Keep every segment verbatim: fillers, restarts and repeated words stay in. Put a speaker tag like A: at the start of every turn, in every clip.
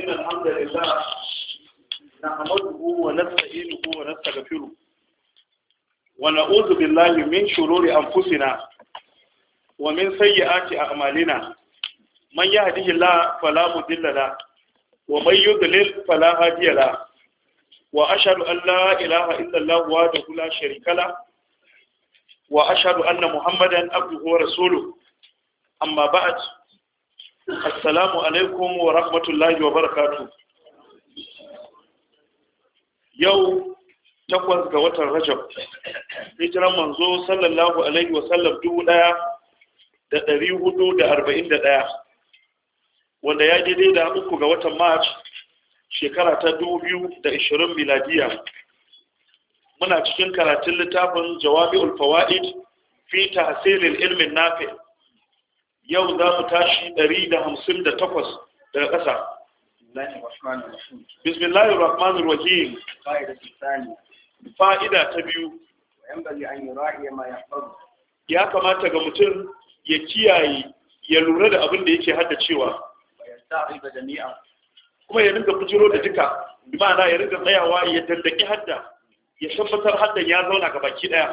A: إن الحمد لله نحمده ونستعينه ونستغفره ونعوذ بالله من شرور أنفسنا ومن سيئات أعمالنا من يهده الله فلا مضل له ومن يضلل فلا هادي له وأشهد أن لا إله إلا الله وحده لا شريك له وأشهد أن محمدا عبده ورسوله أما بعد السلام عليكم ورحمة الله وبركاته. yau takwas ga watan Rajab hijiran manzo sallallahu alaihi wasallam dubu ɗaya da ɗari hudu da arba'in da ɗaya wanda ya daidai da uku ga watan March shekara ta dubu biyu da ishirin miladiya. Muna cikin karatun littafin Jawami'ul Fawaid fi tahsilil ilmin nafi. Yau za mu tashi ɗari da hamsin da takwas daga ƙasa. Bismillahir Rahmanir Rahim. Fa'ida ta biyu. Ya kamata ga mutum ya kiyaye ya lura da abin da yake haddacewa. Kuma ya rinka bujiro da duka, bi ma'ana ya rinka tsayawa ya dandaki hadda, ya tabbatar haddan ya zauna ga baki daya.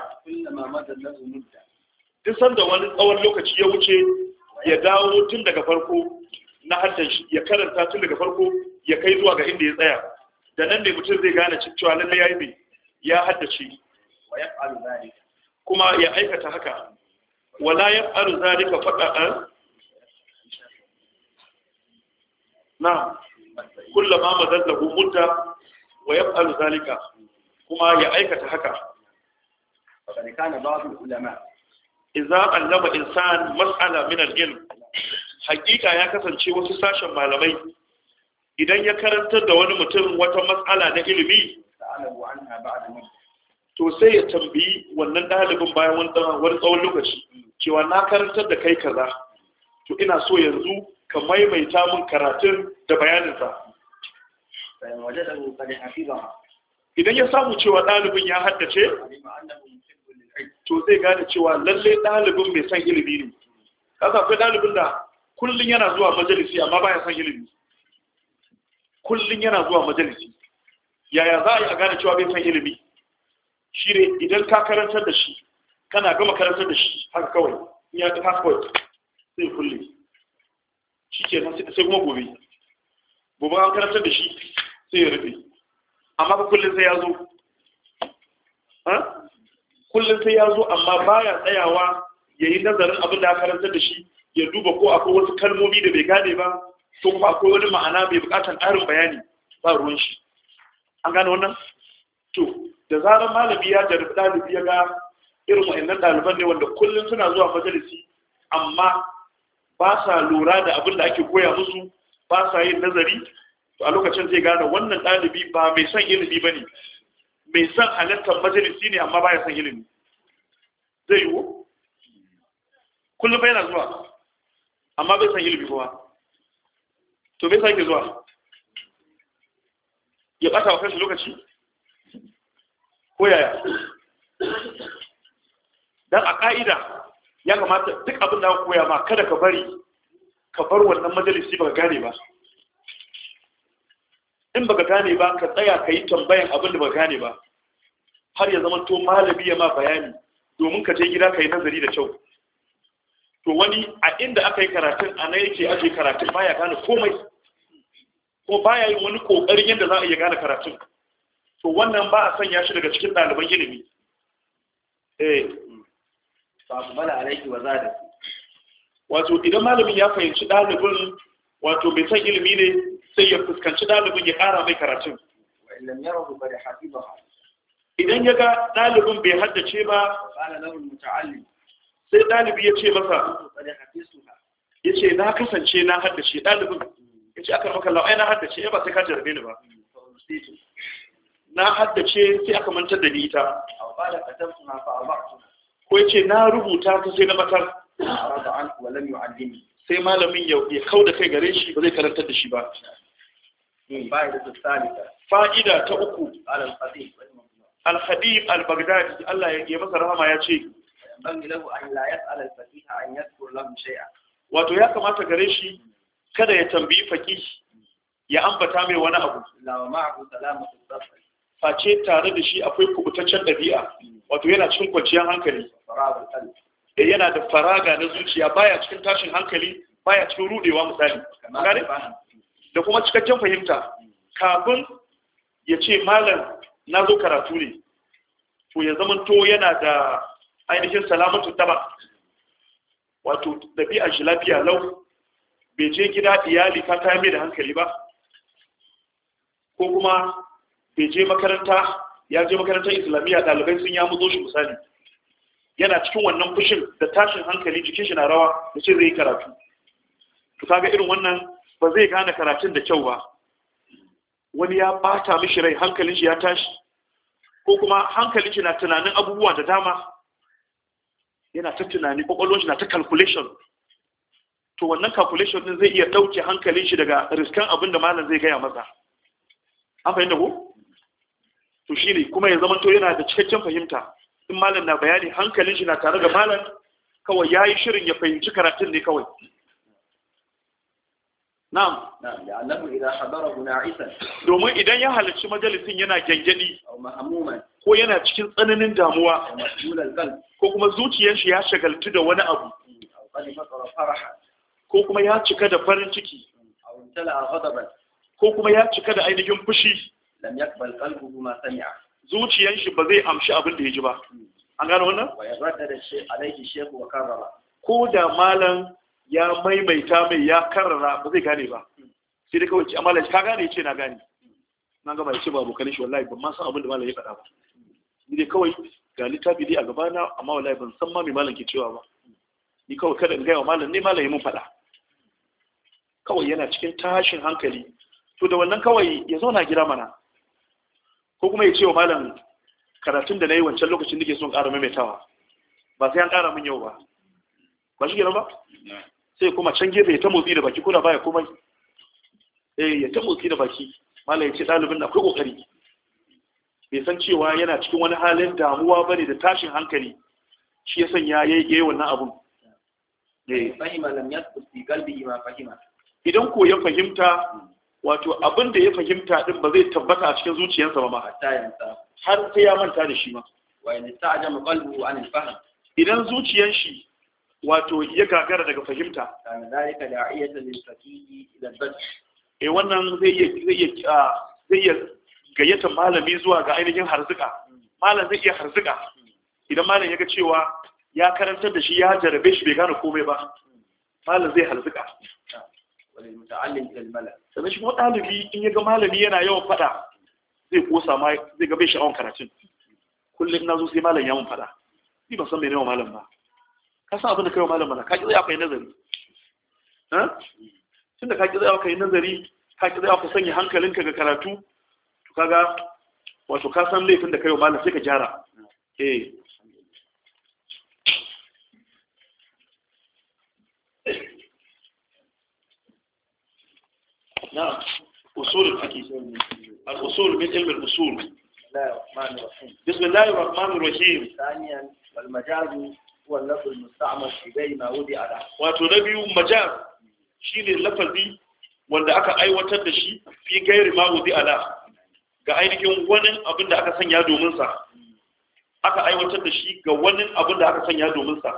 A: Duk sanda wani tsawon lokaci ya wuce ya dawo tun daga farko na haddan shi, ya karanta tun daga farko ya kai zuwa ga inda ya tsaya. Da nan ne mutum zai gane cewa lalle yayi ne ya haddace. Kuma ya aikata haka. Wala yaf'alu zalika faqat na kullama madallahu mudda wa yaf'alu zalika, kuma ya aikata haka. Fakad kana ba'd ulama idza allama insan mas'ala min al-ilm, hakika ya kasance wasu sashen malamai idan ya karantar da wani mutum wata mas'ala na ilimi to sai ya tambayi wannan dalibin bayan wani tsawon lokaci cewa na karantar da kai kaza, to ina so yanzu ka maimaita mun karatun da bayaninsa. Idan ya samu cewa ɗalibin ya haddace, to zai gane cewa lalle ɗalibin mai son ilimi ne. Kasa akwai ɗalibin da kullum yana zuwa majalisi amma baya son ilimi. Kullum yana zuwa majalisi. Yaya za a yi a gane cewa bai son ilimi? Shi ne idan ka karantar da shi, kana gama karantar da shi haka kawai, in ya haka kawai sai kulle. Shi ke nan sai kuma gobe. Gobe an karantar da shi sai ya rufe. Amma ba kullum sai ya zo. Kullum sai ya zo amma baya tsayawa ya yi nazarin abin da aka karantar da shi, ya duba ko akwai wasu kalmomi da bai gane ba, ko kuma akwai wani ma'ana mai bukatar ƙarin bayani, ba ruwan shi. An gane wannan? To, da zarar malami ya jarabi ɗalibi ya ga irin wa'annan ɗaliban ne wanda kullum suna zuwa majalisi amma ba sa lura da abin da ake koya musu, ba sa yin nazari, to a lokacin zai gane wannan ɗalibi ba mai son ilimi ba ne, mai son halartar majalisi ne amma baya son ilimi. Zai yiwu? Kullum bai yana zuwa amma bai son ilimi kuma. To bai sake zuwa ya ɓata wa kanshi lokaci ko yaya? Dan a ƙa'ida ya kamata duk abin da aka koya ma kada ka bari ka bar wannan majalisi ba ka gane ba. In ba ka gane ba ka tsaya ka yi tambayan abin da ba ka gane ba har ya zama to malami ya ma bayani domin ka je gida ka yi nazari da kyau. To wani a inda aka yi karatun a nan yake ake karatun baya gane komai ko baya yin wani kokarin yadda za a iya gane karatun. To wannan ba a sanya shi daga cikin ɗaliban ilimi. Eh fasbala alayhi wa zada. Wato idan malamin ya fahimci ɗalibin wato bai san ilimi ne sai ya fuskanci ɗalibin ya ƙara mai karatun. Idan ya ga ɗalibin bai haddace ba sai ɗalibi ya ce masa ya ce na kasance na haddace. Ɗalibin ya ce aka maka la'ai na haddace ya ba sai ka jarabe ni ba. Na haddace sai aka mantar da ni ita. Ko ya ce na rubuta ta sai na matar. Sai malamin ya kau da kai gare shi ba zai karantar da shi ba. Fa'ida ta uku. Al-Khatib al-Baghdadi Allah ya yi masa rahama ya ce wato ya kamata gare shi kada ya tambayi faqih ya ambata mai wani abu
B: la ma'ahu salamatu sabr
A: face tare da shi akwai kubutaccen dabi'a wato yana cikin kwanciyar hankali
B: faragul qalb
A: eh yana da faraga na zuciya baya cikin tashin hankali baya cikin rudewa misali gane da kuma cikakken fahimta kafin ya ce malam na zo karatu ne to ya zama to yana da ainihin salamatu taba wato dabi'a shi lafiya lau bai je gida iyali ta ta mai da hankali ba ko kuma bai je makaranta ya je makarantar islamiyya ɗalibai sun ya muzo shi misali yana cikin wannan fushin da tashin hankali jikin shi na rawa da ce zai yi karatu to kaga irin wannan ba zai gane karatun da kyau ba wani ya bata mishi rai hankalin shi ya tashi ko kuma hankalin shi na tunanin abubuwa da dama yana ta tunani kwakwalwar shi na ta calculation to wannan calculation din zai iya dauke hankalin shi daga riskan abin da malam zai gaya masa an fahimta ko to shine kuma ya zama to yana da cikakken fahimta in malam na bayani hankalin shi na tare da malam kawai yayi shirin ya fahimci karatun ne kawai na'am
B: na'am ya annahu idan hadarahu na'isan
A: domin idan ya halarci majalisin yana gengedi
B: aw mahmuman
A: ko yana cikin tsananin damuwa
B: mas'ulal qalb
A: ko kuma zuciyar shi ya shagaltu da wani abu
B: aw qad fatara faraha
A: ko kuma ya cika da farin ciki
B: aw tala ghadaban
A: ko kuma ya cika da ainihin fushi
B: lam yaqbal qalbuhu ma sami'a
A: zuciyar shi ba zai amshi abin da ya ji ba an gano wannan
B: wa yarda shi alaihi shaykh wa karrara
A: ko da malam ya maimaita mai ya karrara ba zai gane ba sai dai kawai ce amma ka gane ce na gane na gaba ya ce ba abokan shi wallahi ban ma san abin da malam ya faɗa ba ni dai kawai ga littafi dai a gabana amma wallahi ban san ma me malam ke cewa ba ni kawai kada in gaya wa malam ne malam ya mun faɗa kawai yana cikin tashin hankali to da wannan kawai ya zauna gida mana ko kuma ya ce wa malam karatun da na yi wancan lokacin da ke son ƙara maimaitawa ba sai an ƙara min yau ba ba shi ba sai kuma can gefe ya ta motsi da baki kuna baya komai eh ya ta motsi da baki malam ya ce ɗalibin na akwai ƙoƙari bai san cewa yana cikin wani halin damuwa bane da tashin hankali shi ya sanya ya yi wannan abun
B: fahima lam yasbut fi qalbihi ma fahima
A: idan ko ya fahimta wato abin da ya fahimta din ba zai tabbata a cikin zuciyarsa ba ma
B: hatta yansa
A: har sai ya manta da shi ma
B: wa in ta'jama qalbuhu an al-fahm
A: idan zuciyar shi wato ya gagara daga fahimta
B: kana dalika da'iyatan lil faqih ila al-badh
A: eh wannan zai iya zai iya zai iya gayyata malami zuwa ga ainihin harzuka malam zai iya harzuka idan malam ya ga cewa ya karantar da shi ya jarabe shi bai gane komai ba malam zai harzuka
B: wal muta'allim ila al-mala
A: sannan shi kuma ɗalibi in ya ga malami yana yawan faɗa zai kosa ma zai ga bai sha'awan karatun kullum na zo sai malam ya mun faɗa ni ban san mai nawa malam ba ka san abin da kai wa malam mana ka ki zai aka yi nazari tun da ka ki zai aka yi nazari ka ki zai aka sanya hankalinka ga karatu to kaga wato ka san laifin da kai wa malam sai ka gyara eh نعم أصول الحديث الأصول من علم الأصول بسم الله الرحمن الرحيم
B: ثانيا والمجاز هو اللفظ المستعمل في غير ما وضع له
A: wato na biyu majaz shine lafazi wanda aka aiwatar da shi fi gairi ma wudi ala ga ainihin wani abin da aka sanya domin sa aka aiwatar da shi ga wani abin da aka sanya domin sa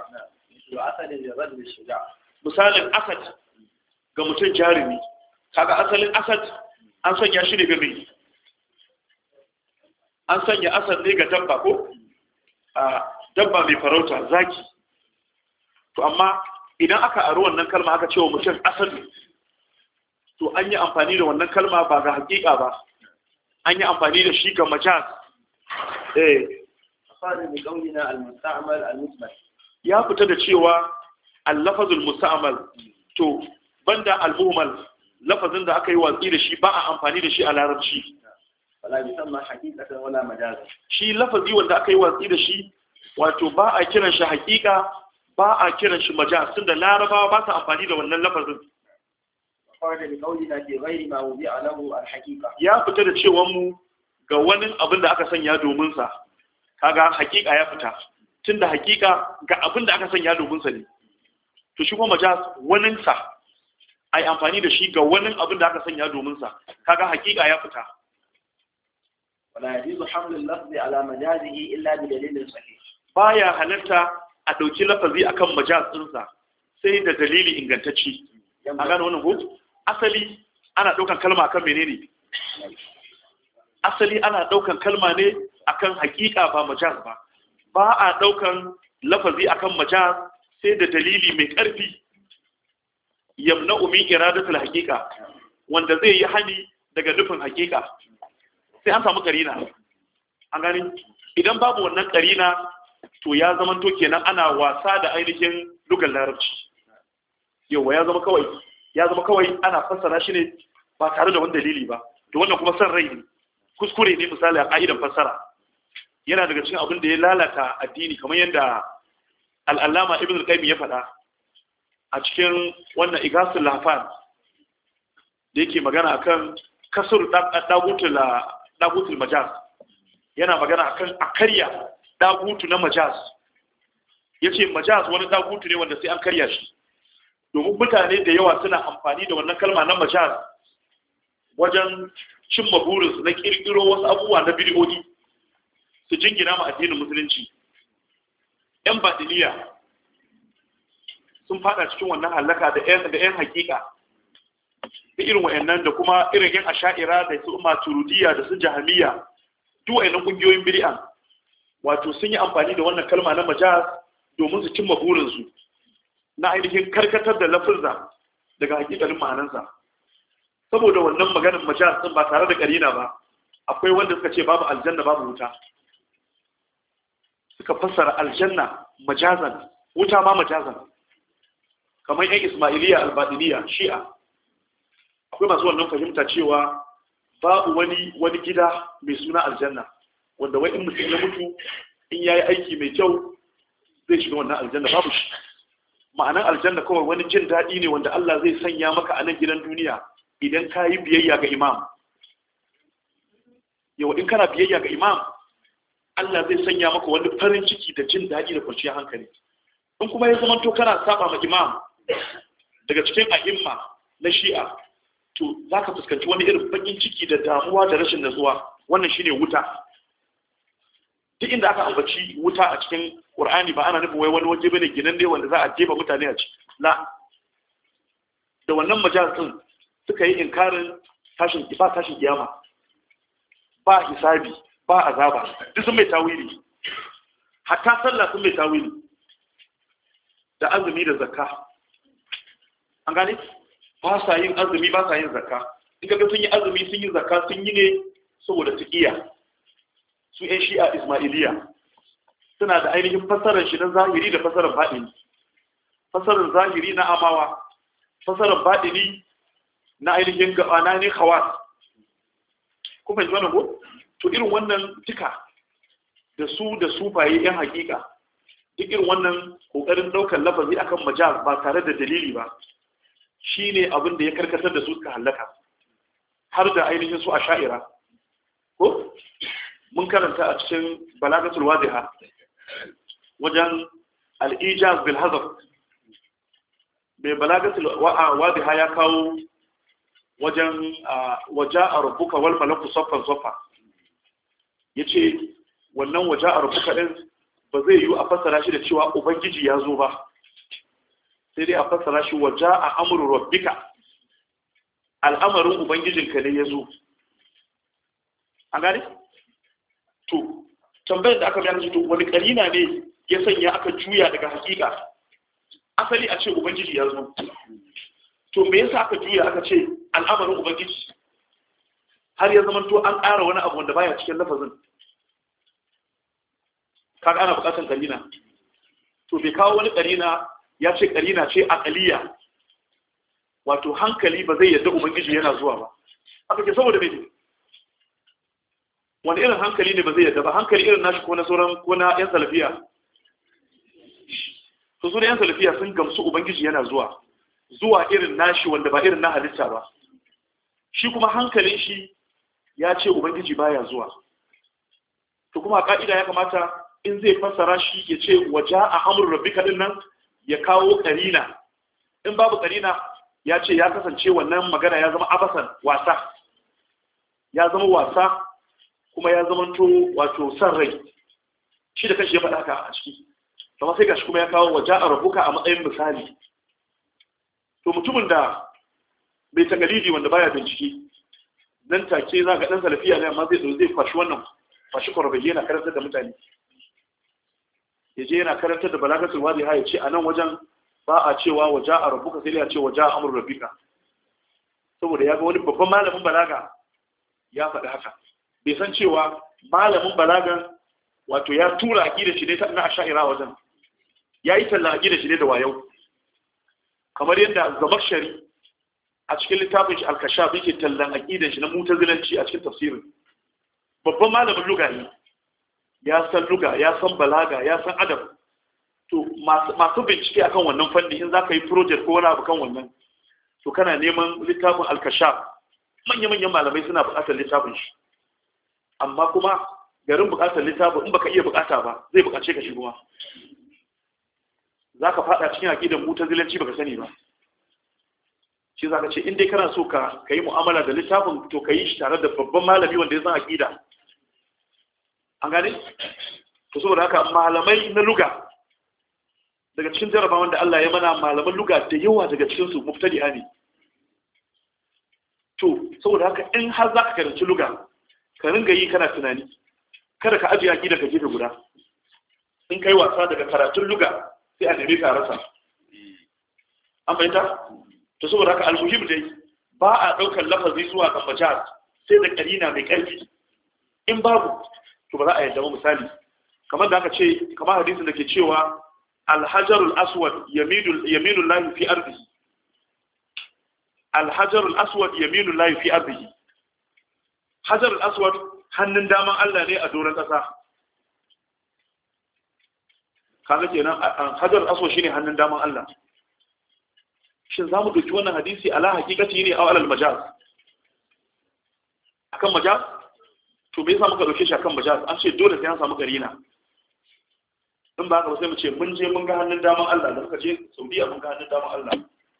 A: misalin asad ga mutum jarumi kaga asalin asad an sanya shi ne ga mai an sanya asad ne ga dabba ko a dabba mai farauta zaki to amma idan aka aro wannan kalma aka ce wa mutum asad to an yi amfani da wannan kalma ba ga hakika ba an yi amfani da shi ga majaz eh
B: afani bi qawlina al-musta'mal al-mujmal
A: ya fita da cewa al-lafazul musta'mal to banda al-muhmal lafazin da aka yi watsi da shi ba a amfani da shi a larabci
B: wala yusamma haqiqatan wala majaz
A: shi lafazi wanda aka yi watsi da shi wato ba a kiran shi haqiqa ba a kiran shi majaz tunda larabawa ba su amfani da wannan lafazin
B: qala bi qawlina fi ghairi ma wudi'a lahu al-haqiqa
A: ya fita da cewan mu ga wani abin da aka sanya domin sa kaga haqiqa ya fita tunda haqiqa ga abin da aka sanya domin sa ne to shi kuma majaz wanin sa ai amfani da shi ga wani abin da aka sanya domin sa kaga hakika ya fita
B: wala yajuzu hamlu al-lafzi ala majazihi illa bi dalilin sahih
A: baya halatta a dauki lafazi akan majaz ɗinsa sai da dalili ingantacce a gane wannan ko asali ana daukan kalma akan menene asali ana daukan kalma ne akan hakika ba majaz ba ba a daukan lafazi akan majaz sai da dalili mai karfi yamna'u min iradatul haqiqa wanda zai yi hani daga nufin haqiqa sai an samu karina an gani idan babu wannan karina to ya zama to kenan ana wasa da ainihin lugar larabci yawa ya zama kawai ya zama kawai ana fassara shi ne ba tare da wani dalili ba to wannan kuma san rai ne kuskure ne misali a ka'idan fassara yana daga cikin abin da ya lalata addini kamar yadda al-allama ibn al-qayyim ya faɗa a cikin wannan igasul lafan da yake magana akan kasur dagutul dagutul majaz yana magana akan akarya dagutu na majaz yace majaz wani dagutu ne wanda sai an karya shi domin mutane da yawa suna amfani da wannan kalma na majaz wajen cimma burinsu na kirkiro wasu abubuwa na bidiyoyi su jingina ma addinin musulunci yan badiliya sun fada cikin wannan halaka da yan da yan hakika da irin wayannan da kuma irin yan asha'ira da su maturidiyya da su jahmiya duk wayannan kungiyoyin bid'a wato sun yi amfani da wannan kalma na majaz domin su cimma burinsu na ainihin karkatar da lafuzza daga hakikalin ma'anansa saboda wannan maganar majaz din ba tare da karina ba akwai wanda suka ce babu aljanna babu wuta suka fassara aljanna majazan wuta ma majazan kamar yan ismailiyya albadiniya shi'a akwai masu wannan fahimta cewa babu wani wani gida mai suna aljanna wanda wai in mutum ya mutu in yayi aiki mai kyau zai shiga wannan aljanna babu shi ma'anar aljanna kawai wani jin daɗi ne wanda Allah zai sanya maka a nan gidan duniya idan ka yi biyayya ga imam yau in kana biyayya ga imam Allah zai sanya maka wani farin ciki da jin daɗi da kwanciyar hankali in kuma ya zama to kana saba ma imam daga cikin a'imma na shi'a to za ka fuskanci wani irin bakin ciki da damuwa da rashin natsuwa wannan shine wuta duk inda aka ambaci wuta a cikin Qur'ani ba ana nufin wai wani waje bane ginan dai wanda za a jefa mutane a ciki la da wannan majalisin suka yi inkarin tashin ba tashin kiyama ba hisabi ba azaba duk sun mai tawili hatta sallah sun mai tawili da azumi da zakka an gane ba sa yin azumi ba sa yin zakka in kaga sun yi azumi sun yi zakka sun yi ne saboda taqiya su ƴan shi'a ismailiya suna da ainihin fasarar shi na zahiri da fasarar baɗini fasarar zahiri na amawa fasarar baɗini na ainihin gabana ne khawas ku fahimci wannan ko to irin wannan tuka da su da su baye yan hakika duk irin wannan kokarin daukar lafazi akan majaz ba tare da dalili ba shine abin da ya karkatar da su suka halaka har da ainihin su asha'ira ko mun karanta a cikin balagatul wadiha wajen al-ijaz bil hazf bai balagatul wadiha ya kawo wajen waja'a rabbuka wal malaku saffan saffa yace wannan waja'a rabbuka din ba zai yi a fassara shi da cewa ubangiji ya zo ba sai dai a fassara shi waja'a amru rabbika al'amarin ubangijinka ne ya zo an gane to tambayar da aka bayar shi to wani karina ne ya sanya aka juya daga hakika asali a ce ubangiji ya zo to me yasa aka juya aka ce al'amarin ubangiji har ya zama to an ƙara wani abu wanda baya cikin lafazin kaga ana buƙatar karina to bai kawo wani karina ya ce karina ce aqaliya wato hankali ba zai yadda ubangiji yana zuwa ba aka ce saboda me wani irin hankali ne ba zai yadda ba hankali irin nashi ko na sauran ko na yan salafiya to su da yan salafiya sun gamsu ubangiji yana zuwa zuwa irin nashi wanda ba irin na halitta ba shi kuma hankalin shi ya ce ubangiji baya zuwa to kuma ka'ida ya kamata in zai fassara shi ya ce waja a amur rabbika din nan ya kawo karina in babu karina ya ce ya kasance wannan magana ya zama abasan wasa ya zama wasa kuma ya zama to wato san rai shi da kashi ya faɗa ka a ciki kuma sai gashi kuma ya kawo waje a rabuka a matsayin misali to mutumin da bai takalidi wanda baya bincike nan take za ga dan salafiya ne amma zai zo zai fashi wannan fashi korbaje yana karantar da mutane yaje yana karantar da balagatul wadiha ya ce a nan wajen ba a cewa waje a rabuka sai ya ce waje a amru rabbika saboda ya ga wani babban malamin balaga ya faɗi haka bai san cewa malamin balagan wato ya tura aqida shi ne ta na asha'ira wajen yayi talla aqida shi ne da wayau kamar yadda Zamakhshari a cikin littafin shi al-Kashaf yake tallan aqidan shi na mutazilanci a cikin tafsirin babban malamin lugha ne ya san lugha ya san balaga ya san adab to masu bincike akan wannan fanni in zaka yi project ko wani abu kan wannan to kana neman littafin al-Kashaf manya-manyan malamai suna buƙatar littafin shi amma kuma garin buƙatar littafin in baka iya buƙata ba zai buƙace ka shi kuma zaka fada cikin aqidan mutazilanci baka sani ba shi zaka ce in dai kana so ka kai mu'amala da littafin to kai shi tare da babban malami wanda ya san aqida an gane to saboda haka malamai na lugha daga cikin jarabawan da Allah ya mana malaman lugha da yawa daga cikin su mubtadi'a ne to saboda haka in har zaka karanci lugha ka ringa yi kana tunani kada ka ajiye aqida ka gefe guda in kai wasa daga karatun lugha sai a nemi ka rasa an fahimta to saboda haka almuhim dai ba a daukar lafazi zuwa ga majaz sai da karina mai karfi in babu to ba za a yadda ba misali kamar da aka ce kamar hadisin da ke cewa alhajarul aswad yaminu yaminu lahi fi ardihi alhajarul aswad yaminu lahi fi ardihi hajarul aswad hannun daman Allah ne a doron kasa kaga kenan hajarul aswad shine hannun daman Allah shin zamu dauki wannan hadisi ala hakikati ne aw alal majaz akan majaz to me yasa muka dauke shi akan majaz an ce dole sai an samu garina in ba haka sai mu ce mun je mun ga hannun daman Allah da muka je Saudiya mun ga hannun daman Allah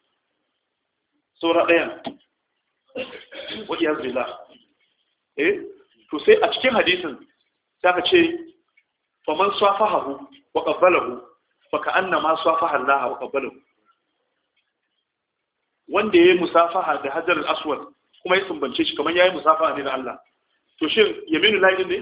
A: saura ɗayan wa iyaz billah eh to sai a cikin hadisin sai aka ce fa man safahu wa qabbalahu fa ka'anna ma safaha Allah wa qabbalahu wanda yayi musafaha da hajar al-aswad kuma ya sumbance shi kamar yayi musafaha ne da Allah to shin yaminu lahi ne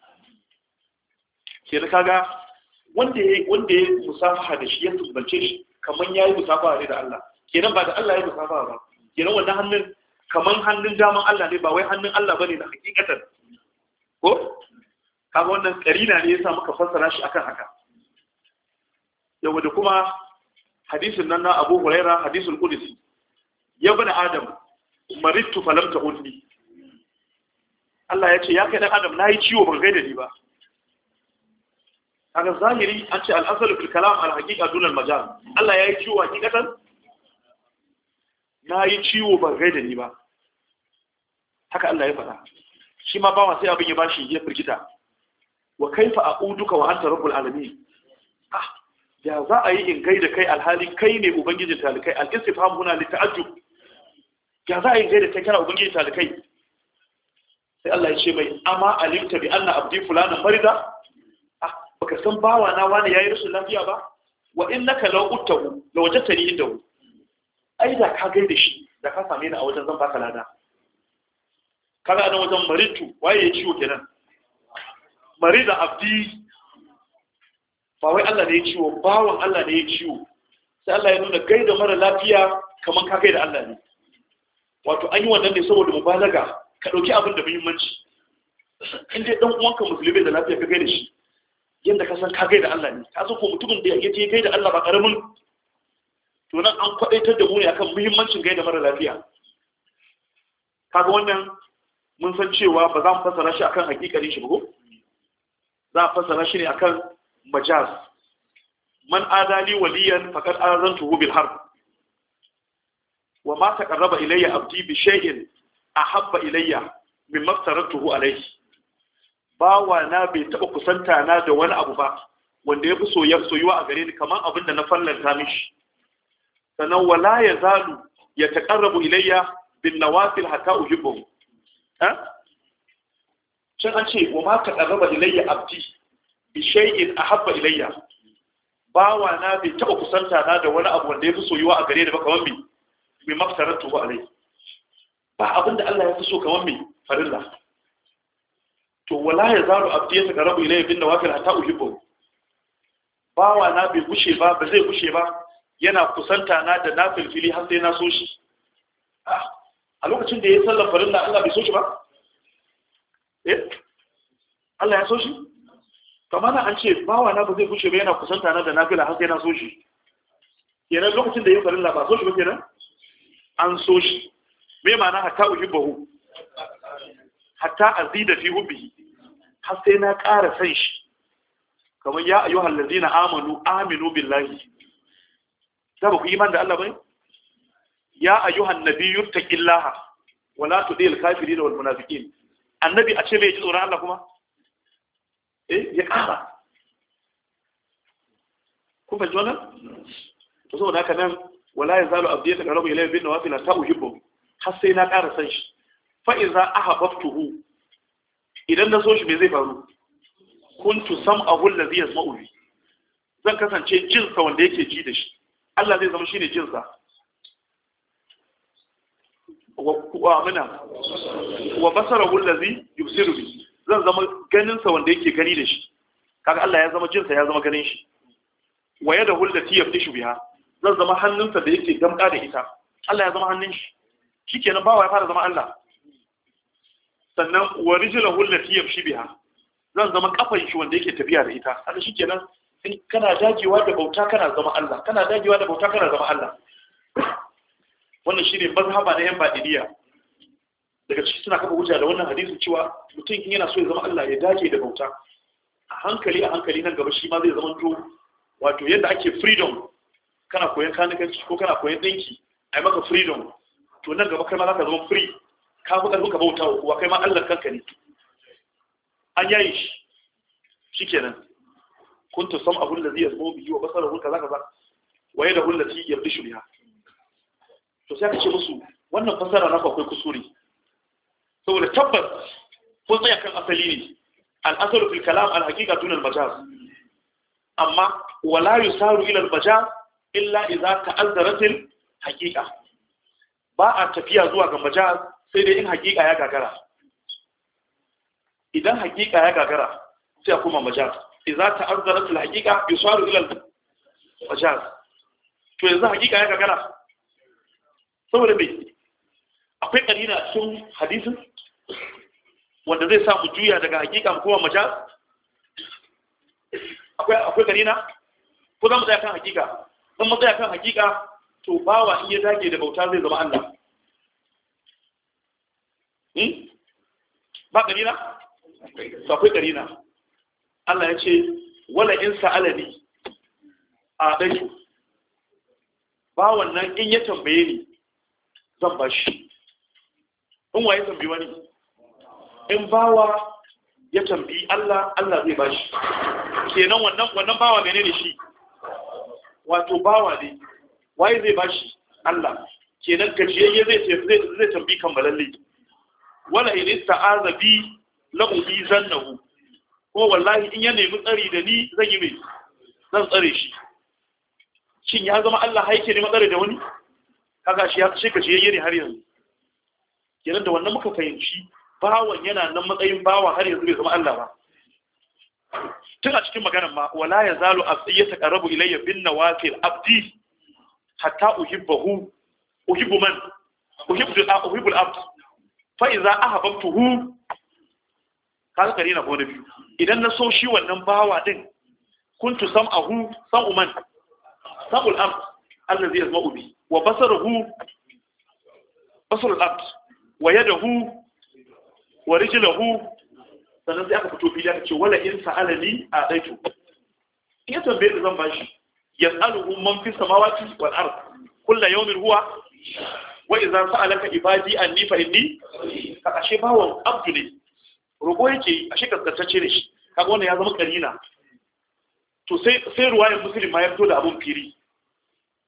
A: ke da kaga wanda yayi wanda yayi musafaha da shi ya sumbance shi kamar yayi musafaha ne da Allah kenan ba da Allah yayi musafaha ba kenan wannan hannun kamar hannun daman Allah ne ba wai hannun Allah bane na hakikatan ko kaga wannan karina ne yasa muka fassara shi akan haka yau da kuma hadisin nan na Abu Huraira hadisul qudsi ya bani Adam marittu falam ta'udni Allah ya ce ya kai dan Adam nayi ciwo ban gaida ni ba kaga zahiri an ce al-aslu fil kalam al-haqiqa dun al-majaz Allah yayi ciwo hakikatan nayi ciwo ban gaida ni ba haka Allah ya faɗa shi ma bawa sai abin ya bashi ya firgita wa kaifa a'uduka wa anta rabbul alamin ah ya za a yi in gaida kai alhali kai ne ubangijin talikai al-istifham huna li ta'ajjub ya za a yi gaida kai kana ubangijin talikai sai Allah ya ce mai amma alimta bi anna abdi fulana marida ah baka san bawa na wani yayi rashin lafiya ba wa innaka law utahu law wajadtani indahu ai da ka gaida shi da ka same ni a wajen zan baka lada kaga anan wajen maritu waye ya ciwo kenan marida abdi ba wai Allah ne ya ciwo bawan Allah ne ya ciwo sai Allah ya nuna gaida mara lafiya kaman ka gaida Allah ne wato an yi wannan ne saboda mubalaga ka dauki abin da muhimmanci in dai dan uwanka musulmi da lafiya ka gaida shi yanda ka san ka gaida Allah ne ka san ko mutumin da ya je gaida Allah ba karamin to nan an kwadaitar da mu ne akan muhimmancin gaida mara lafiya kaga wannan mun san cewa ba za mu fassara shi akan hakikarin shi ba ko za a fassara shi ne akan majaz man adali waliyan faqad azantuhu bil harb wa ma taqarraba ilayya abdi bi shay'in ahabba ilayya mimma aftaratuhu alayhi bawa na bai taba kusanta na da wani abu ba wanda yafi soyayya soyuwa a gare ni kaman abin da na fallanta mishi sannan wala yazalu yataqarrabu ilayya bin nawafil hatta uhibbuhu ha can an ce wa ma taqarraba ilayya abdi bi shay'in ahabba ilayya bawa na bai taba kusanta na da wani abu wanda yafi soyuwa a gare ni ba kamar me mai mafsaratu ba alai ba abinda Allah ya fi so kamar me farilla to wala yazalu abdi yataqarrabu ilayya bin nawafil hatta uhibbuhu bawa na bai gushe ba ba zai gushe ba yana kusanta na da nafilfili har sai na so shi a lokacin da ya sallar farilla Allah bai so shi ba eh Allah ya so shi kamar an ce bawa na ba zai gushe ba yana kusanta na da nafila har sai na so shi kenan lokacin da ya farilla ba so shi ba kenan an so shi me ma'ana hatta uhibbu hatta azida fi hubbihi har sai na ƙara san shi kamar ya ayyuhal ladina amanu aminu billahi da ba ku iman da Allah bane ya ayyuhan nabiyyu taqillaha wala tudil kafirin wal munafiqin annabi a ce bai ji tsoron Allah kuma eh ya kara ku fa jona to saboda haka nan wala yazalu abdi yataqarrabu ilayya bin nawafil ta uhibbu har sai na ƙara san shi fa iza ahabbtuhu idan na so shi me zai faru kuntu sam'ahu allazi yasma'u bi zan kasance jin sa wanda yake ji da shi Allah zai zama shine jin sa wa amina wa basarahu allazi yubsiru bi zan zama ganin sa wanda yake gani da shi kaga Allah ya zama jin sa ya zama ganin shi wa yadahu allati yaftishu biha zan zama hannunsa da yake damka da ita Allah ya zama hannun shi shikenan bawa ya fara zama Allah sannan wa rijluhu allati yamshi biha zan zama kafan shi wanda yake tafiya da ita haka shikenan in kana dagewa da bauta kana zama Allah kana dagewa da bauta kana zama Allah wannan shine mazhaba na yan badiliya daga ciki suna kafa hujja da wannan hadisi cewa mutum in yana so ya zama Allah ya dage da bauta a hankali a hankali nan gaba shi ma zai zama to wato yadda ake freedom kana koyon kanikanci ko kana koyon dinki ai maka freedom to nan gaba kai ma zaka zama free ka fi karfin ka bauta wa kowa kai ma Allah kanka ne an yayi shi shikenan kuntu sam'ahu allazi yasma'u bihi wa basarahu kaza kaza wa yadahu allati yabdishu biha to sai ka ce musu wannan fasara na akwai kusuri saboda tabbas ko tsaya kan asali ne al-asalu fil kalam al-haqiqa dun al-majaz amma wala yusaru ila al-majaz illa idza ta'azzarat al-haqiqa ba a tafiya zuwa ga majaz sai dai in haqiqa ya gagara idan haqiqa ya gagara sai kuma majaz idza ta'azzarat al-haqiqa yusaru ila al-majaz to yanzu haqiqa ya gagara saboda mai akwai karina cikin hadisin wanda zai samu juya daga hakika kuma majaz akwai akwai karina ko za mu tsaya kan hakika don mu tsaya kan hakika to bawa in ya dage da bauta zai zama Allah hmm? ba karina to akwai karina Allah ya ce wala in sa'alani a dai bawan nan in ya tambaye ni zan ba shi in waye tambi wani in bawa ya tambi Allah Allah zai ba shi kenan wannan wannan bawa menene shi wato bawa ne waye zai ba shi Allah kenan gajiyayye zai zai zai tambi kammalalle wala in ista'aza bi la uzannahu ko wallahi in ya nemi tsari da ni zan yi mai zan tsare shi shin ya zama Allah haike ne matsare da wani kaga shi ya ce ka ce yayi har yanzu kenan da wannan muka fahimci bawan yana nan matsayin bawa har yanzu bai zama Allah ba tun a cikin maganar ma wala yazalu asiyata qarabu ilayya bin nawafil abdi hatta uhibbahu uhibbu man uhibbu uhibbu al-abd fa idza ahabbtuhu kaga kare na gona biyu idan na so shi wannan bawa din kuntu sam'ahu sam'u man sam'ul abd allazi yasma'u bi wa basaruhu basarul abd wa yadahu wa rijluhu sannan sai aka fito fili aka ce wala in sa'alani a daitu in ya tambaye da zan bashi yas'aluhu man fi samawati wal ard kullu yawmin huwa wa idza sa'alaka ibadi anni fa inni ka ashe bawon abdu ne roƙo yake ashe kaskantacce ne shi kaga wannan ya zama karina to sai sai ruwayar muslim ma ya fito da abun firi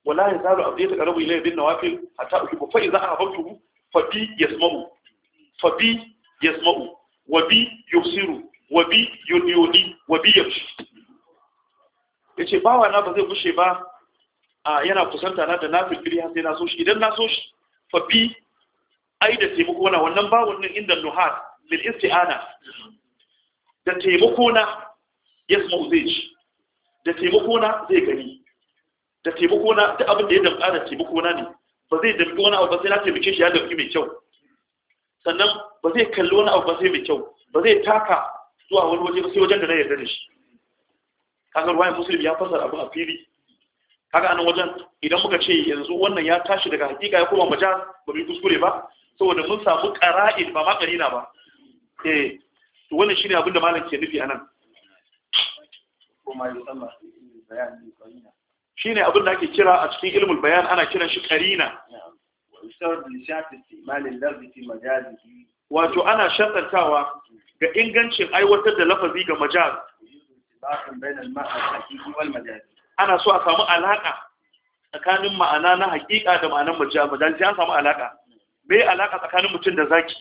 A: wala yazalu abdi yataqarrabu ilayya bin nawafil hatta uhibbu fa idza ahbabtuhu fa bi yasma'u fa bi yasma'u wa bi yusiru wa bi yudiyuni wa bi yamshi yace bawa na ba zai gushe ba a yana kusanta na da nafil fili har sai na so shi idan na so shi fa bi ai da taimako na wannan bawon nan inda nuhat bil isti'ana da taimako na yasma'u zai ci da taimako na zai gani da taimako na duk abin da ya damƙa da taimako na ne ba zai damƙi wani abu ba sai na taimake shi ya damƙi mai kyau sannan ba zai kalli wani abu ba sai mai kyau ba zai taka zuwa wani waje ba sai wajen da na yarda da shi kaga ruwayan muslim ya fasara abin a fili kaga anan wajen idan muka ce yanzu wannan ya tashi daga hakika ya koma majaz ba mu kuskure ba saboda mun samu qara'id ba ma qarina ba eh to wannan shine abin da malam ke nufi anan
B: kuma yusamma bayan bi qarina
A: shine abin da ake kira a cikin ilmul bayan ana kiran shi qarina
B: wa yusar bi shart istimal al-lafzi fi majazihi
A: wato ana shartantawa ga ingancin aiwatar da lafazi ga majaz
B: bakan bainal ma'na al-haqiqi wal majazi
A: ana so a samu alaka tsakanin ma'ana na hakika da ma'anar majaz majaz sai an samu alaka me alaka tsakanin mutum da zaki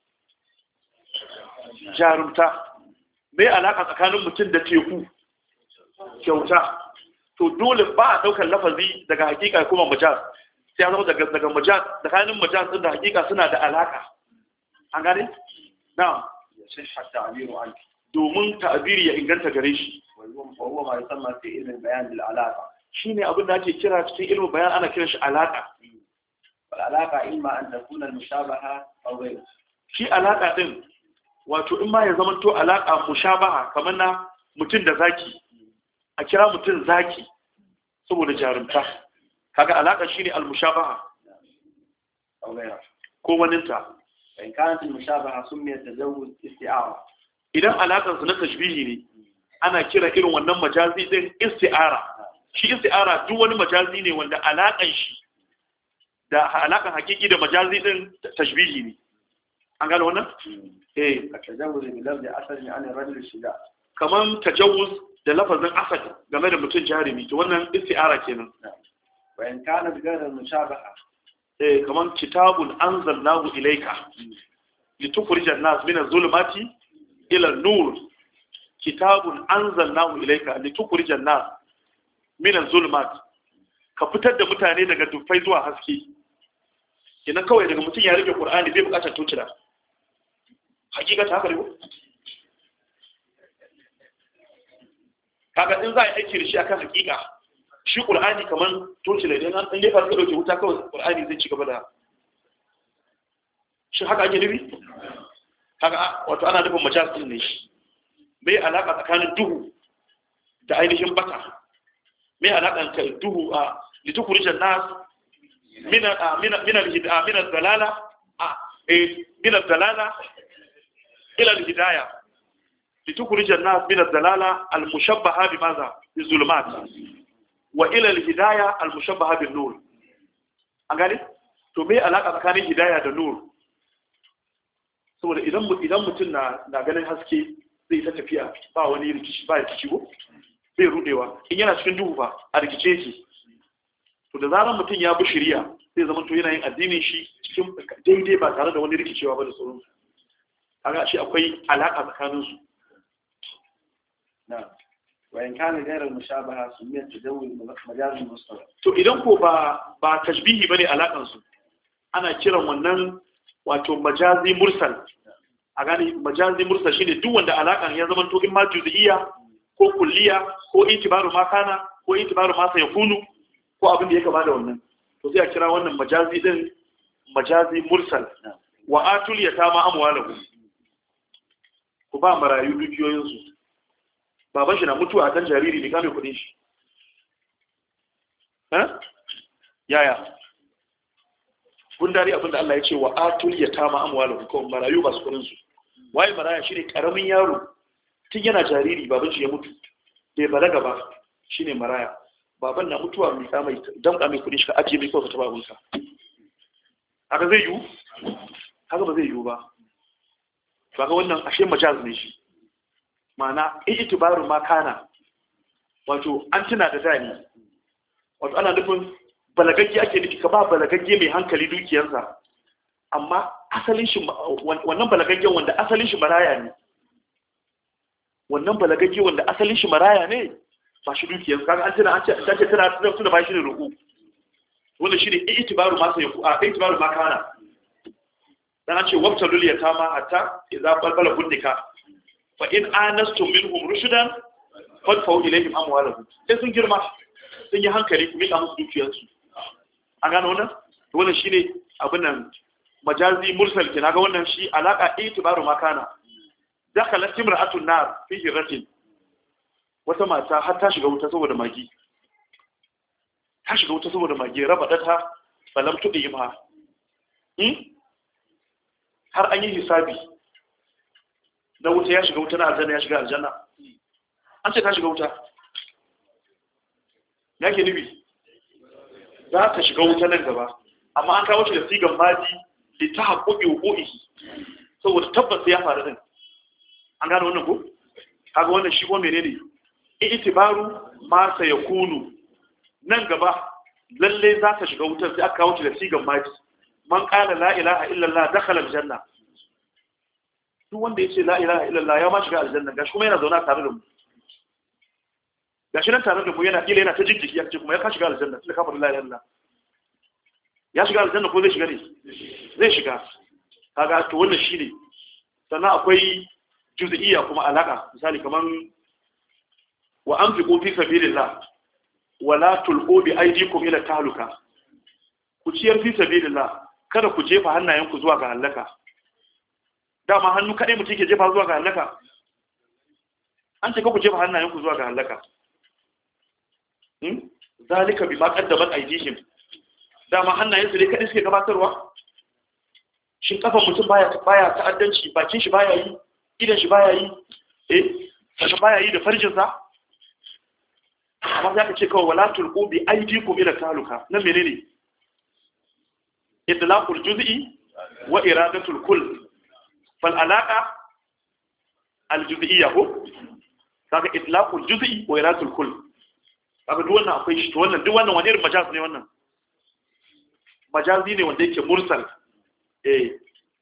A: jarumta me alaka tsakanin mutum da teku kyauta to dole ba a daukar lafazi daga hakika kuma majaz sai an zama daga daga majaz tsakanin majaz din da hakika suna da alaka an gane na'am
B: sai hatta amiru an
A: domin ta'abiri ya inganta gare shi
B: وهو ما يسمى في علم البيان بالعلاقة
A: shine abin da ake kira cikin ilmin bayan ana kiran shi alaka
B: والعلاقة إما أن تكون المشابهة أو غيره
A: shi alaka din wato in ma ya zama to alaka mushabaha kamar na mutum da zaki a kira mutum zaki saboda jarumta kaga alaka shine al-mushabaha
B: أو غيره
A: ko waninta
B: فإن كانت المشابهة سميت تزوج استعارة
A: idan alakan su na tashbihi ne ana kira irin wannan majazi din isti'ara shi isti'ara duk wani majazi ne wanda alakan shi da alakan hakiki da majazi din tashbihi ne an gane wannan eh
B: التزوج بلفظ أصل عن الرجل الشجاع
A: kaman tajawuz da lafazin asad game da mutum jarumi to wannan isti'ara kenan
B: وإن كانت غير المشابهة
A: eh kaman kitabun anzalnahu ilayka litukhrijan nas min az-zulumati ila an-nur kitabun anzalnahu ilayka litukhrijan nas min az-zulumat ka fitar da mutane daga dufai zuwa haske kenan kawai daga mutum ya rike qur'ani bai bukatar tucira hakika ta haka ne kaga in za a yi aiki da shi akan hakika shi qur'ani kaman tucira idan an ne fara dauke wuta kawai qur'ani zai ci gaba da shi haka ake nufi kaga wato ana nufin majaz din ne shi mai alaka tsakanin duhu da ainihin bata mai alakan ka duhu a litukurijan nas min min min al-hidayah min al-dalala a eh min al-dalala ila al-hidayah litukurijan nas min al-dalala al-mushabbaha bimaza bizulumat wa ila al-hidayah al-mushabbaha bin-nur an gane to mai alaka tsakanin hidayah da nur saboda idan idan mutum na na ganin haske zai ta tafiya ba wani rikici ba rikici ko zai rudewa in yana cikin duhu ba a rikice shi to da zarar mutum ya bi shari'a zai zama to yana yin addinin shi cikin daidai ba tare da wani rikicewa ba da sauran su kaga shi akwai alaka tsakanin su
B: نعم وإن كان غير المشابهة سميت تزوج مجاز مصطلح
A: to idan ko ba ba tashbihi bane alakan su ana kiran wannan wato majazi mursal a gani majazi mursal shine duk wanda alakan ya zama to in ma juz'iyya ko kulliya ko itibaru ma kana ko itibaru ma sayakunu ko abin da yake ba da wannan to sai a kira wannan majazi din majazi mursal wa atul yatama amwalahu ku ba marayu dukiyoyin su baban shi na mutuwa dan jariri ne kame kudin shi ha yaya gundari abinda Allah ya ce wa atul yatama amwaluhum ko marayu ba su kudin su waye maraya shine karamin yaro tun yana jariri baban shi ya mutu bai balaga ba shine maraya baban na mutuwa mai ka mai damka mai kudin shi ka ajiye mai ko ka taba abunka haka zai yiwu haka ba zai yiwu ba kaga wannan ashe majaz ne shi ma'ana itibaru ma kana wato an tuna da dani wato ana nufin balagagge ake nufi ka ba balagagge mai hankali dukiyarsa amma asalin shi wannan balagaggen wanda asalin shi maraya ne wannan balagagge wanda asalin shi maraya ne ba shi dukiyarsa kaga an tana an ce ta ce tana tana ba shi ne ruku wannan shi ne itibaru ma sai a itibaru ma kana dan an ce wabtalul yatama hatta idza balbala bundika fa in anastum minhum rushdan fadfa'u ilayhim amwalahum sai sun girma sun yi hankali ku mika musu dukiyarsu an gano wannan wannan shine abin nan majazi mursal ke naga wannan shi alaka itibaru makana dakhalat imra'atun nar fi hiratin wata mata har ta shiga wuta saboda magi ta shiga wuta saboda magi raba data balam tudi ma hmm har an yi hisabi na wuta ya shiga wuta na aljanna ya shiga aljanna an ce ta shiga wuta yake nubi za ta shiga wuta nan gaba amma an kawo shi da sigan maji da ta haƙoƙi hukuki saboda tabbas ya faru din an gano wannan ko kaga wannan shi ko menene itibaru ma sa yakunu nan gaba lalle za ta shiga wutar sai aka kawo shi da sigan maji man qala la ilaha illa allah dakhala aljanna duk wanda yace la ilaha illa allah ya ma shiga aljanna gashi kuma yana zauna tare da mu gashi nan tare da mu yana kila yana ta jijjiki ya ce kuma ya ka shiga aljanna tunda ka faɗi la ilaha illa allah ya shiga aljanna ko zai shiga ne zai shiga kaga to wannan shine sannan akwai juz'iyya kuma alaka misali kaman wa anfiqu fi sabilillah wa la tulqu bi aydikum ila tahluka ku ciyar fi sabilillah kada ku jefa hannayenku zuwa ga halaka dama hannu kadai mutum ke jefa zuwa ga halaka an ce ka ku jefa hannayenku zuwa ga halaka hmm zalika bima qaddamat aydihim dama hannayensu ne kadai suke gabatarwa shin kafan mutum baya baya ta'addanci bakin shi baya yi idan shi baya yi eh saka baya yi da farjin sa amma za ka ce kawai wala tulqu bi aydikum ila taluka nan menene itlaqul juz'i wa iradatul kull fal alaqa al juz'iyya ko kaga itlaqul juz'i wa iradatul kull kaga duk wannan akwai shi to wannan duk wannan wani irin majaz ne wannan majazi ne wanda yake mursal eh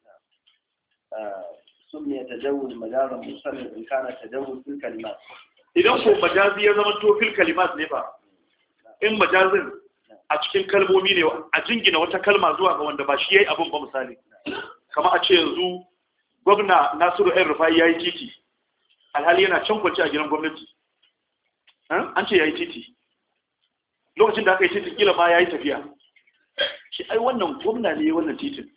B: سمي تجاوز مجازا مرسلا ان كان تجاوز في الكلمات
A: idan ko majazi ya zama to fil kalimat ne ba in majazin a cikin kalmomi ne a jingina wata kalma zuwa ga wanda ba shi yayi abin ba misali kamar a ce yanzu gwamna Nasiru ɗan Rufai yayi titi alhali yana can kwance a gidan gwamnati an ce yayi titi lokacin da aka yi titi kila ma yayi tafiya shi ai wannan gwamna ne wannan titin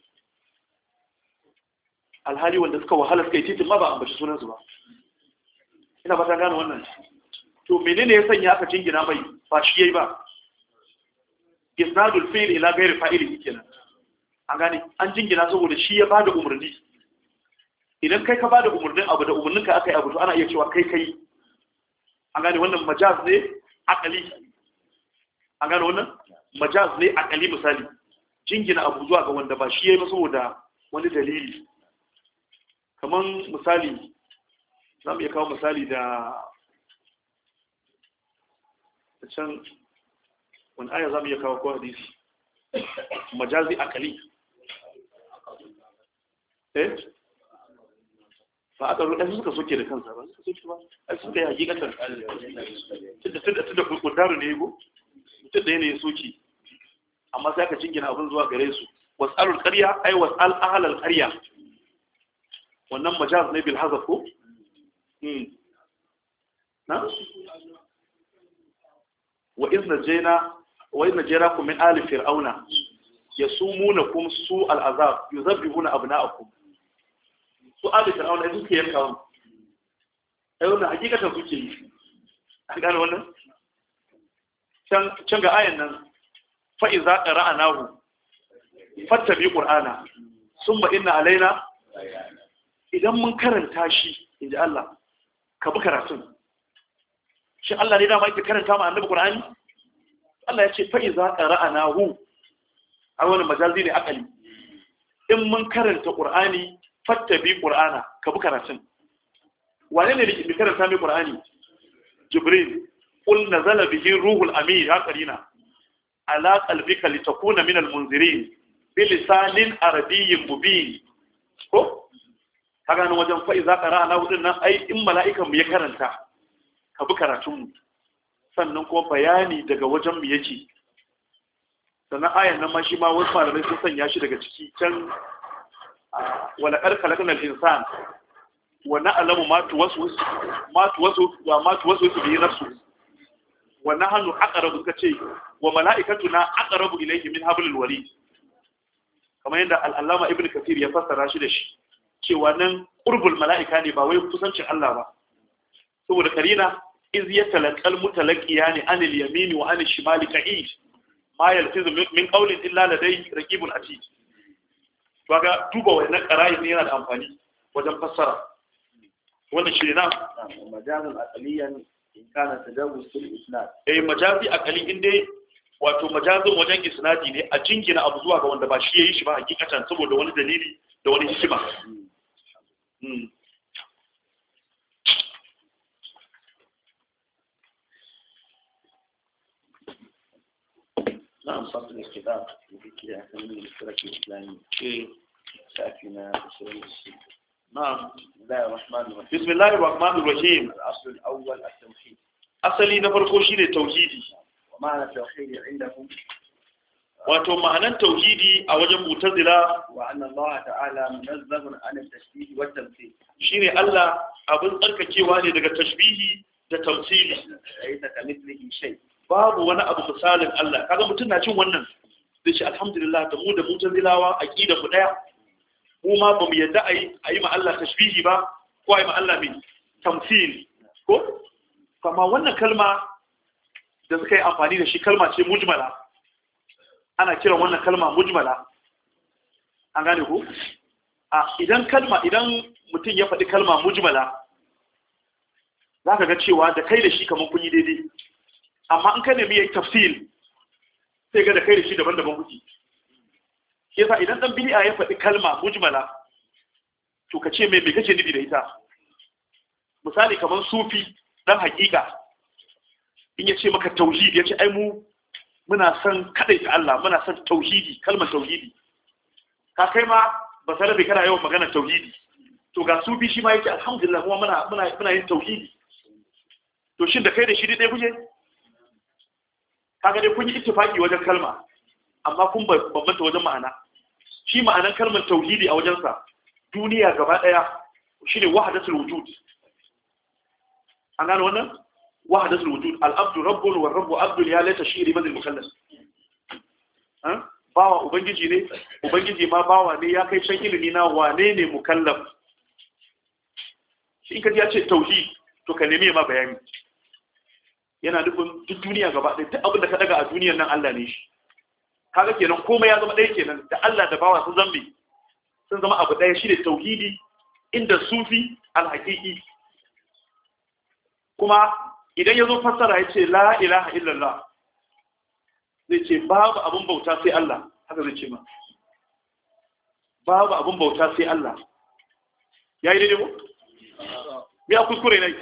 A: alhali wanda suka wahala suka yi titin ma ba ambaci sunansu ba ina ba ta gane wannan to menene ya sanya aka jingina mai ba shi yayi ba isnadul fi'l ila ghairi fa'ili kenan an gane an jingina saboda shi ya bada umarni idan kai ka bada umarnin abu da umarnin ka aka yi abu to ana iya cewa kai kai an gane wannan majaz ne akali an gane wannan majaz ne akali misali jingina abu zuwa ga wanda ba shi yayi ba saboda wani dalili kaman misali zamu iya kawo misali da can wani aya zamu iya kawo ko hadisi majazi akali eh fa aka ruɗa suka soke da kansa ba suka soke ba ai suka yi hakikatar tunda tunda tunda kudaru ne go mutum da yana ya soke amma sai aka jingina abin zuwa gare su wasalul qarya ai wasal ahlal qarya wannan majaz ne bil hazaf ko hmm na wa idna jayna wa idna jayrakum min ali fir'auna yasumunakum su al azab yuzabbihuna abna'akum su ali fir'auna idan ke yanka wannan ai wannan hakikatan suke yi an gane wannan can can ga ayan nan fa iza qara'nahu fattabi qur'ana summa inna alaina idan mun karanta shi inji Allah ka bi karatun shi Allah ne dama yake karanta ma annabi Qur'ani Allah ya ce fa iza qara'nahu a wannan majalzi ne akali in mun karanta Qur'ani fattabi Qur'ana ka bi karatun wane ne ne karanta mai Qur'ani Jibril qul nazala bihi ruhul amin ya qarina ala qalbika litakuna min al-munzirin bi lisanin arabiyyin mubin ko kaga nan wajen fa iza qara'na hudun nan ai in mala'ikan mu ya karanta ka bi karatun mu sannan kuma bayani daga wajen mu yake sannan ayan nan ma shi ma wasu malamai sun sanya shi daga ciki can wala qad khalaqnal insana wa na'lamu ma tuwaswisu ma tuwaswisu wa ma tuwaswisu bihi nafsu wa nahnu aqrabu kace wa mala'ikatuna aqrabu ilayhi min hablil warid kamar yadda al-allama ibnu kathir ya fassara shi da shi cewa nan qurbul mala'ika ne ba wai kusancin Allah ba saboda karina iz yatalaqal mutalaqiyani anil yamini wa anil shimali qa'id ma yalfizu min qawlin illa ladayhi raqibun atid kaga duba wannan qara'i ne yana da amfani wajen fassara wannan shi ne na
B: majazan aqliyan in kana tajawuz fil isnad
A: eh majazi aqli inde wato majazin wajen isnadi ne a jingina abu zuwa ga wanda ba shi yayi shi ba hakikatan saboda wani dalili da wani hikima hmm
B: نعم فصل الكتاب في كده عشان الاشتراك الإسلامي شافينا بشرين الشيء
A: نعم
B: بسم الله الرحمن الرحيم
A: بسم الله الرحمن الرحيم
B: الأصل الأول التوحيد
A: أصلي نفرقو شيء توحيدي
B: ومعنى التوحيد عندهم
A: wato ma'anan tauhidi a wajen mutazila
B: wa anna Allah ta'ala munazzahun an at-tashbih wa at-tamthil
A: shine Allah abin tsarkakewa ne daga tashbihi da tamthili
B: laysa kamithlihi shay
A: babu wani abu misalin Allah kaga mutum na cin wannan zai ce alhamdulillah da mu da mutazilawa aqida mu daya mu ma bamu yadda ayi ayi ma Allah tashbihi ba ko ayi ma Allah mai tamthil ko kuma wannan kalma da suka yi amfani da shi kalma ce mujmala ana kiran wannan kalma mujmala an gane ku a idan kalma idan mutum ya faɗi kalma mujmala zaka ga cewa da kai da shi kaman kun yi daidai amma in ka nemi yayi tafsil sai ga da kai da shi daban-daban kuke shi yasa idan dan bid'a ya faɗi kalma mujmala to ka ce me me kake nufi da ita misali kaman sufi dan hakika in ya ce maka tauhid ya ce ai mu muna son kadai ta Allah muna son tauhidi kalmar tauhidi ka kai ma ba sai da kana yawan magana tauhidi to ga sufi shi ma yake alhamdulillah kuma muna muna muna yin tauhidi to shin da kai da shi dai kuje kaga dai kun yi ittifaki wajen kalma amma kun bambanta wajen ma'ana shi ma'anan kalmar tauhidi a wajensa duniya gaba daya shine wahdatul wujud an gano wannan wahdatul wujud al-abdu rabbun wa rabbu abdun ya laita shi riban al-mukallaf ha bawa ubangiji ne ubangiji ma bawa ne ya kai can ilimi na wane ne mukallaf shi kaji ya ce tauhid to ka nemi ma bayani yana nufin duk duniya gaba ɗaya duk abin da ka daga a duniyar nan Allah ne shi kaga kenan komai ya zama ɗaya kenan da Allah da bawa sun zambe sun zama abu ɗaya shi ne tauhidi inda sufi al-haqiqi kuma idan ya zo fassara ya ce la ilaha illallah zai ce babu abin bauta sai Allah haka zai ce ma babu abin bauta sai Allah ya yi daidai ko? ya kuskure na yi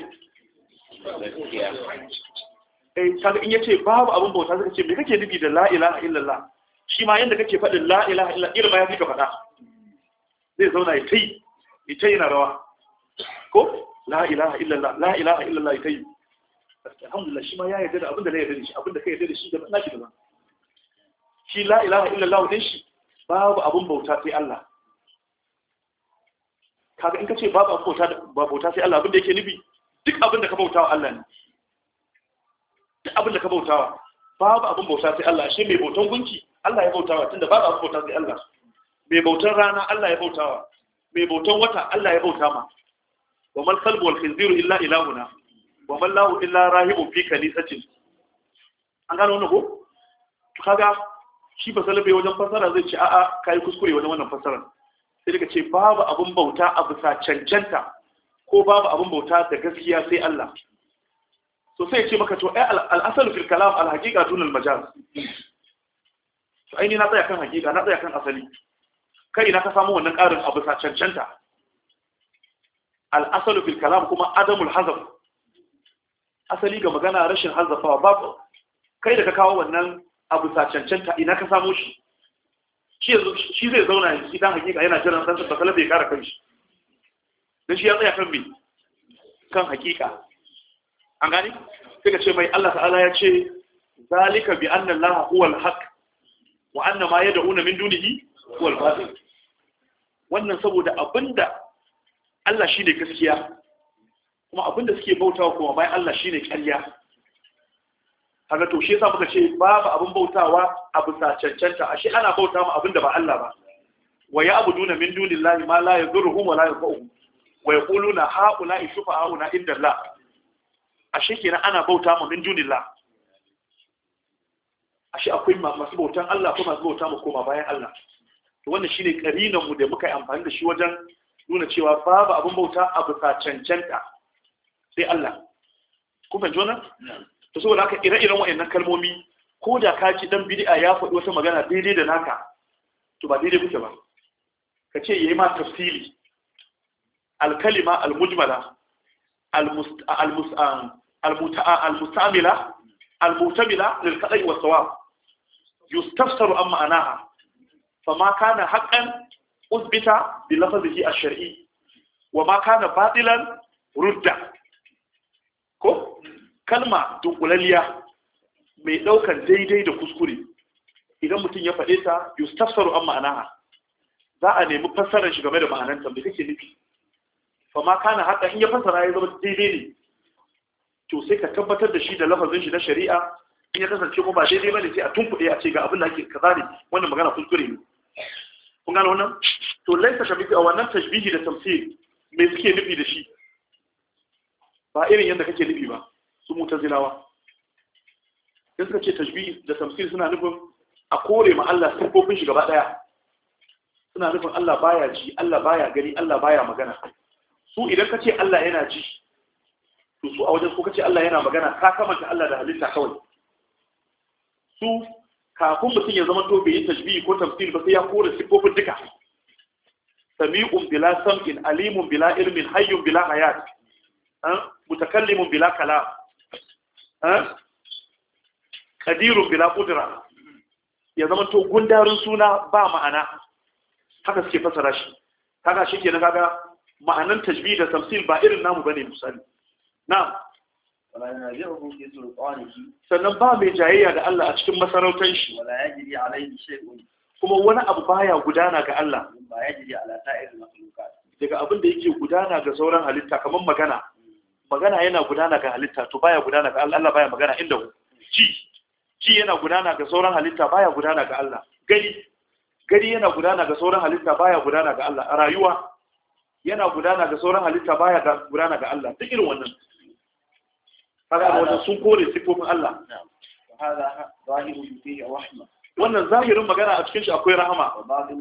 A: eh kaga in ya ce babu abin bauta zai ce me kake nufi da la ilaha illallah shi ma yanda kake faɗin la ilaha illallah irin ma ya fi ka faɗa zai zauna ya tai ya tai na rawa ko la ilaha illallah la ilaha illallah ya tai alhamdulillah shi ma ya yarda da abin da na yarda da shi abin da ka yarda da shi da naki da ba shi la ilaha illallah din shi babu abin bauta sai Allah kaga in ka ce babu abin bauta ba bauta sai Allah abin da yake nufi duk abin da ka bautawa Allah ne duk abin da ka bautawa babu abin bauta sai Allah shi mai bautan gunki Allah ya bautawa tunda babu abin bauta sai Allah mai bautan rana Allah ya bautawa mai bautan wata Allah ya bauta ma wa mal qalbu wal khinziru illa ilahuna wa man lahu illa rahibun fi kanisatin an gano wannan ko to kaga shi ba salabe wajen fasara zai ce a'a kai kuskure wajen wannan fasara sai daga ce babu abin bauta a bisa cancanta ko babu abin bauta da gaskiya sai Allah so sai ya ce maka to ai al-asal fil kalam al-haqiqa dun al-majaz to ai ni na tsaya kan haqiqa na tsaya kan asali kai na ka samu wannan karin a bisa cancanta al-asal fil kalam kuma adamul hazaf asali ga magana rashin hazafawa babu kai da ka kawo wannan abu sa cancanta ina ka samu shi shi yanzu shi zai zauna yanzu dan hakika yana jiran dan ba bai kara kanshi dan shi ya tsaya kan me kan hakika an gani sai ka ce mai Allah ta'ala ya ce zalika bi anna Allah huwa al-haq wa anna ma yad'una min dunihi huwa al-batil wannan saboda abinda Allah shine gaskiya kuma abinda suke bautawa kuma bayan Allah shine ƙarya kaga to shi yasa muka ce babu abin bautawa abu sa cancanta ashe ana bauta ma abinda ba Allah ba wa ya'buduna min dunillahi ma la yadurruhum wa la yanfa'uhum wa yaquluna ha'ula'i shufa'auna inda Allah ashe kenan ana bauta ma min dunillah ashe akwai masu bautan Allah ko masu bauta ma koma bayan Allah to wannan shine karinan mu da muka yi amfani da shi wajen nuna cewa babu abin bauta abu sa cancanta sai Allah ku fahimci wannan to saboda haka ire-iren wayannan kalmomi ko da ka ci dan bid'a ya faɗi wata magana daidai da naka to ba daidai kuke ba ka ce yayi ma tafsiri al-kalima al-mujmala al-mustamila al-mutamila lil qada'i was sawab yustafsaru an ma'anaha fama kana haqqan uzbita bi lafzihi ash-shar'i wa ma kana batilan rudda ko kalma dunkulaliya mai daukan daidai da kuskure idan mutum ya faɗe ta yustafsaru an ma'anaha za a nemi fassarar shi game da ma'ananta me kake nufi fa ma kana haka in ya fassara ya zama daidai ne to sai ka tabbatar da shi da lafazin shi na shari'a in ya kasance ko ba daidai bane sai a tunkuɗe a ce ga abin da ake kaza ne wannan magana kuskure ne kun gane wannan to laisa shabihi a wannan tashbihi da tamthil me suke nufi da shi ba irin yadda kake nufi ba su mutazilawa sai suka ce tashbih da tamthil suna nufin a kore ma Allah sifofin shi gaba daya suna nufin Allah baya ji Allah baya gani Allah baya magana su idan ka ce Allah yana ji to su a wajen ko ka ce Allah yana magana ka kamanta Allah da halitta kawai su kafin mutum ya zama to bai yi tashbih ko tamthil ba sai ya kore sifofin duka sami'un bila sam'in alimun bila ilmin hayyun bila hayat mutakallimun bila kalam qadirun bila qudra ya zama to gundarin suna ba ma'ana haka suke fasara shi kaga shi kenan kaga ma'anan tajbih da tamsil ba irin namu bane misali na'am
B: wala yanazi'uhu fi sultanihi
A: sannan ba mai jayayya da Allah a cikin masarautar shi
B: wala yajri alayhi shay'un
A: kuma wani abu baya gudana ga Allah
B: ba yajri ala sa'ir makhluqat
A: daga abin da yake gudana ga sauran halitta kamar magana magana yana gudana ga halitta to baya gudana ga Allah Allah baya magana inda ku ci ci yana gudana ga sauran halitta baya gudana ga Allah gani gani yana gudana ga sauran halitta baya gudana ga Allah rayuwa yana gudana ga sauran halitta baya gudana ga Allah duk irin wannan kaga wannan sun kore sifofin Allah
B: hada zahiru fihi rahma
A: wannan zahirin magana a cikin shi akwai rahama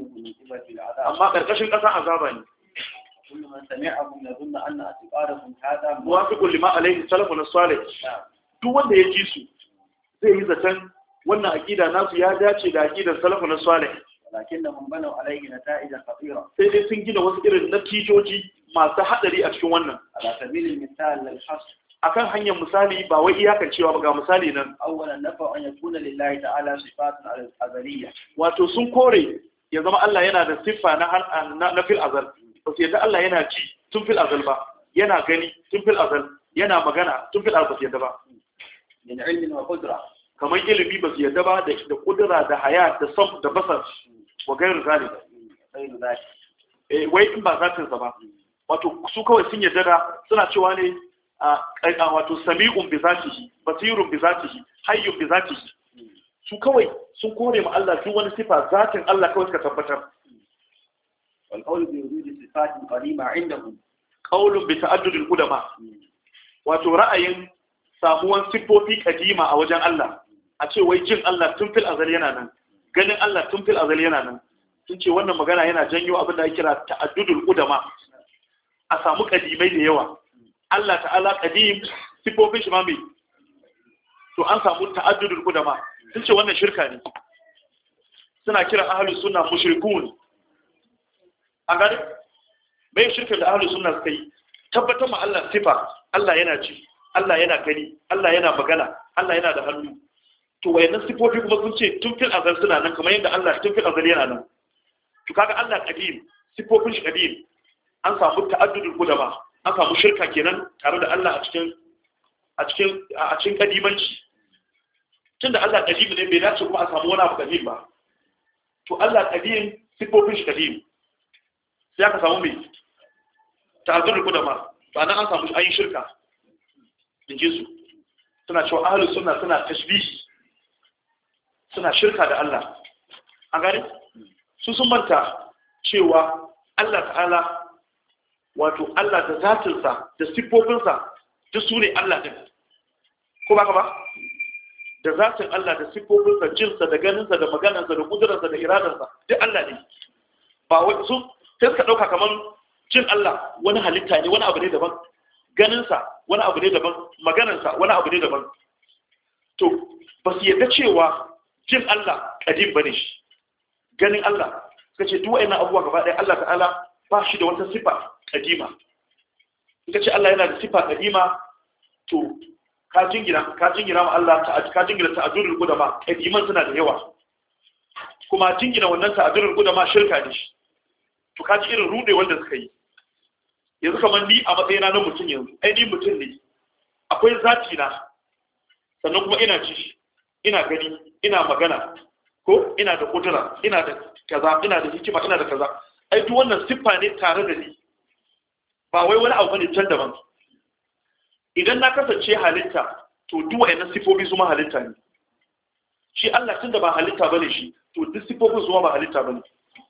A: amma karkashin kasa azaba ne
B: كل من سمعهم يظن أن اعتقادهم هذا
A: موافق لما عليه سلفنا الصالح duk wanda ya ji su zai yi zaton wannan aqida nasu ya dace da aqidar salafun salih
B: walakinnahum banaw alayhi nata'ij khatira
A: sai dai sun gina wasu irin natijoji masu hadari a cikin wannan
B: ala sabilil misal lil hasr
A: akan hanyar misali ba wai iyakan cewa ba ga misali nan
B: awwalan nafa an yakuna lillahi ta'ala sifatun azaliyya
A: wato sun kore ya zama Allah yana da siffa na na fil azal ba su yadda Allah yana ci tun fil azal ba yana gani tun fil azal yana magana tun fil azal ba su yadda ba
B: min ilmin wa qudra
A: kamar ilimi ba su yadda ba da da kudura da hayat da sam da basar wa gairu zalik
B: gairu zalik
A: eh wai in ba zatin sa ba wato su kawai sun yadda da suna cewa ne a wato sami'un bi zatihi basirun bi zatihi hayyun bi zatihi su kawai sun kore ma Allah duk wani sifa zatin Allah kawai suka tabbatar
B: والقول بوجود صفات قديمة عندهم
A: قول بتعدد القدماء wato ra'ayin samuwan siffofi kadima a wajen Allah a ce wai jin Allah tun fil azal yana nan ganin Allah tun fil azal yana nan sun ce wannan magana yana janyo abin da ake kira ta'addudul qudama a samu kadimai da yawa Allah ta'ala qadim siffofin shi ma mai to an samu ta'addudul qudama sun ce wannan shirka ne suna kira ahlus sunna mushrikun a gani bai shirka da ahlus sunna suka yi tabbatar ma Allah sifa Allah yana ci Allah yana gani Allah yana magana Allah yana da hannu to wayannan sifofi kuma sun ce tun fil azal suna nan kamar yadda Allah tun fil azal yana nan to kaga Allah qadim sifofin shi qadim an samu ta'addudul qudama an samu shirka kenan tare da Allah a cikin a cikin a cikin qadimanci tunda Allah qadim ne bai dace kuma a samu wani abu qadim ba to Allah qadim sifofin shi qadim sai aka samu mai ta'addudul qudama ba nan an samu ayin shirka in ji su suna cewa ahlus sunna suna tashbihi suna shirka da Allah a gari su sun manta cewa Allah ta'ala wato Allah da zatinsa da siffofinsa duk su ne Allah ɗin ko ba ka ba da zatin Allah da siffofinsa jinsa da ganinsa da maganarsa da kudurarsa da iradarsa duk Allah ne ba wai su sai suka ɗauka kamar jin Allah wani halitta ne wani abu ne daban ganinsa wani abu ne daban maganarsa wani abu ne daban to ba su yadda cewa jin Allah kadim bane shi ganin Allah suka ce duk wayannan abubuwa gaba ɗaya Allah ta'ala ba shi da wata sifa kadima suka ce Allah yana da sifa kadima to ka jingina ka jingina ma Allah ta ka jingina ta'addurul qudama kadiman suna da yawa kuma jingina wannan ta'addurul qudama shirka ne shi to ka ji irin rude wanda suka yi yanzu kamar ni a matsayina na mutum yanzu ai ni mutum ne akwai zati na sannan kuma ina ci ina gani ina magana ko ina da kudura ina da kaza ina da hikima ina da kaza ai duk wannan siffa ne tare da ni ba wai wani abu bane can daban idan na kasance halitta to duk wayannan sifofi su ma halitta ne shi Allah tunda ba halitta bane shi to duk sifofin su ma ba halitta bane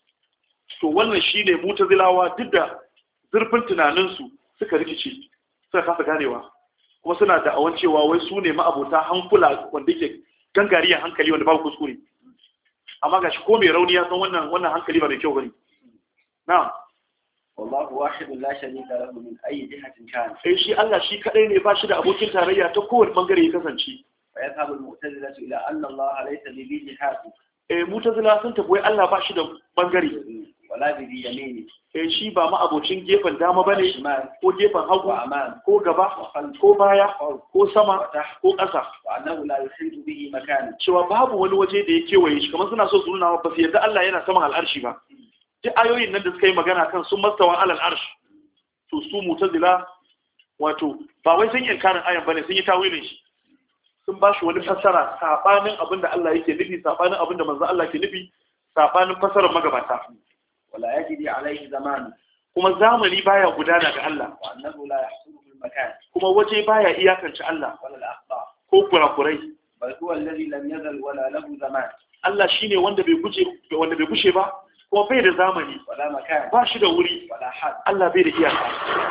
A: to wannan shine mutazilawa duk da zurfin tunanin su suka rikice suka kasa ganewa kuma suna da awan cewa wai su ne ma'abota hankula wanda yake gangariya hankali wanda babu kuskure amma gashi ko mai rauni ya san wannan wannan hankali ba mai kyau bane na'am
B: wallahu wahidun la sharika lahu min ayi jihatin kana
A: sai shi Allah shi kadai ne ba shi da abokin tarayya ta kowane bangare ya kasance
B: fa yadhhabu al-mu'tazila ila anna Allah laysa bi jihati
A: eh mu'tazila sun tafi wai Allah ba shi da bangare
B: wala bi yamini
A: eh shi ba ma abocin gefen dama bane ko gefen hagu ko gaba ko baya ko sama ko ƙasa
B: wa annahu la yuhitu bihi makan
A: cewa babu wani waje da ya kewaye shi kamar suna so su nuna ba su yarda Allah yana saman al'arshi ba duk ayoyin nan da suka yi magana kan sun mastawa alal arsh to su mu'tazila wato ba wai sun yi inkarin ayan bane sun yi tawilin shi sun ba shi wani fassara sabanin abinda Allah yake nufi sabanin abinda manzo Allah ke nufi sabanin fassarar magabata
B: wala yajidi alaihi zaman
A: kuma zamani baya gudana ga Allah
B: wa annahu la yahsulu fil makan
A: kuma waje baya iyakance Allah
B: wala al-akhta
A: ko kurakurai
B: bal huwa alladhi lam yazal wala lahu zaman
A: Allah shine wanda bai guje wanda bai gushe ba kuma bai da zamani
B: wala makan
A: ba shi da wuri
B: wala had
A: Allah bai da iyaka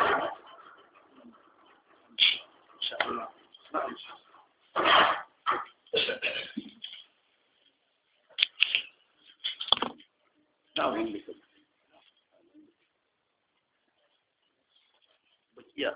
A: insha Allah na'am bakiya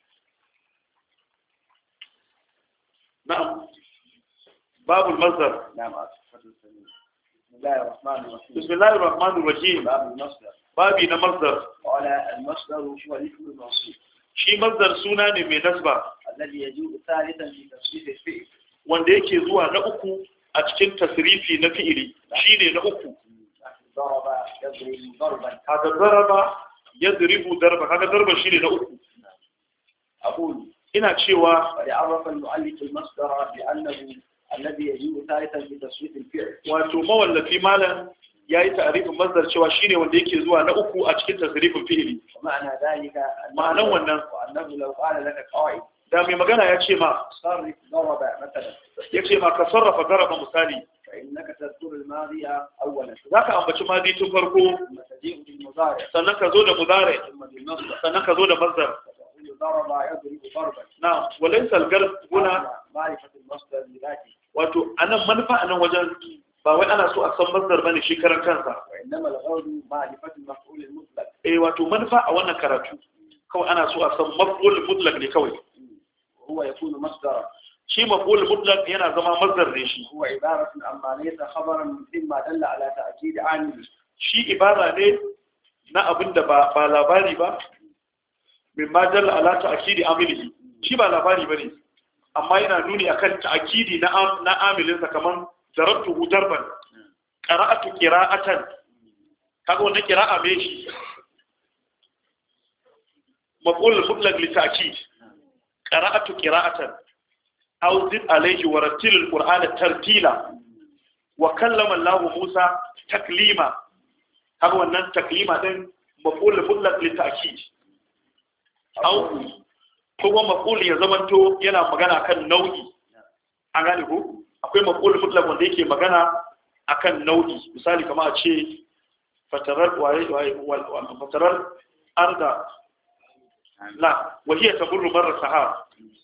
A: na'am babul masdar
B: na'am بسم الله الرحمن الرحيم
A: بسم الله الرحمن الرحيم
B: باب المصدر
A: babi na masdar
B: قال المصدر هو الاسم الموصول
A: shi masdar suna ne mai nasba
B: الذي يجوء ثالثا في تفسير الفعل
A: wanda yake zuwa na uku a cikin tasrifi na fi'ili shine na uku
B: ضرب يضرب ضربا
A: kaga daraba yadribu darba kaga darba shine na uku
B: أقول
A: ina cewa
B: قد عرف المؤلف المصدر بأنه الذي يجوء ثالثا في تفسير الفعل
A: wato mawallafi malam yayi ta'rifin masdar cewa shine wanda yake zuwa na uku a cikin tasrifin fi'ili
B: ومعنى ذلك
A: ma'anan wannan
B: وأنه لو قال لك قائل
A: da mai magana ya ce ma
B: صرف ضرب مثلا
A: ya ce ma ka sarrafa daraba misali
B: فإنك تذكر الماضي أولا
A: zaka ambaci madi tun farko
B: ثم تجيء بالمضارع
A: sannan ka zo da mudari
B: ثم بالمصدر
A: sannan ka zo da masdar
B: فتقول ضرب يضرب ضربا
A: na walaysa al-garb huna
B: معرفة المصدر لذاته
A: wato anan manufa anan wajen ba wai ana so a san masdar bane shi karan kansa
B: وإنما الغرض معرفة المفعول المطلق
A: eh wato manufa a wannan karatu kawai ana so a san maf'ul mutlaq ne kawai
B: وهو يكون مصدرا
A: shi maf'ul mutlaq yana zama masdar ne shi
B: هو عبارة عما ليس خبرا مما دل على تأكيد عامل
A: shi ibara ne na abin da ba ba labari ba min ma dalla ala ta'kidi amilihi shi ba labari bane amma yana nuni akan ta'kidi na na amilin sa kaman darabtuhu darban qara'atu qira'atan kaga wannan qira'a me shi maf'ul mutlaq li ta'kid qara'atu qira'atan aw zid alayhi wa rattil al-qur'ana tartila wa kallama Allah Musa taklima kaga wannan taklima din maf'ul mutlaq li ta'kid aw kuma maf'ul ya zamanto yana magana kan nau'i an gane ko akwai maf'ul mutlaq wanda yake magana akan nau'i misali kamar a ce fatarar waye waye fatarar arda la wahiya tamurru marra sahab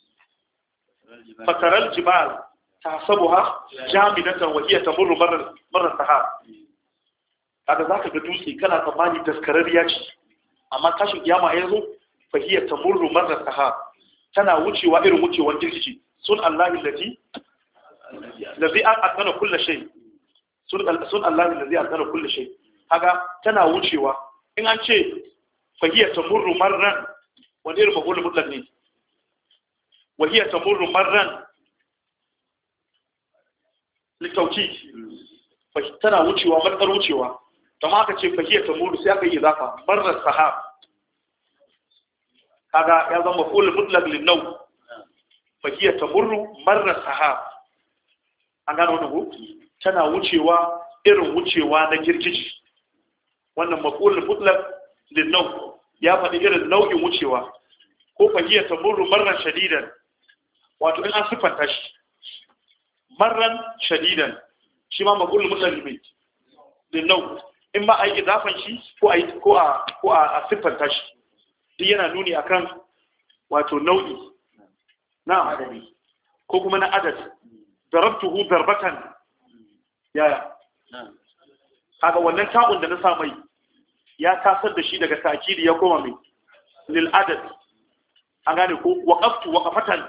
A: fataral jibal tahsabuha jamidatan wahiya tamurru marra marra sahab kaga zaka ga dutse kana tsammani daskararriya ce amma tashin kiyama yazo fahiya tamurru marra sahab tana wucewa irin wucewar girgije sun Allah allati lazi aqana kullu shay sun sun Allah allazi aqana kullu shay kaga tana wucewa in an ce fahiya tamurru marran wanda irin maf'ul mutlaq ne wahiya tamurru marran litauki tana wucewa matsar wucewa kamar aka ce fahiya tamurru sai aka yi izafa marra sahab kaga ya zama maf'ul mutlaq lin naw fahiya tamurru marra sahab an gano wannan ko tana wucewa irin wucewa na girgiji wannan maf'ul mutlaq lin naw ya faɗi irin nau'in wucewa ko fahiya tamurru marran shadidan wato in an sifanta shi marran shadidan shi ma maf'ul mutlaq lin naw in ba ai idafan shi ko ai ko a ko a sifanta shi duk yana nuni akan wato nau'i na adadi ko kuma na adad darabtuhu darbatan yaya kaga wannan ta'un da na sa mai ya kasar da shi daga takidi ya koma mai lil adad an gane ko waqaftu waqafatan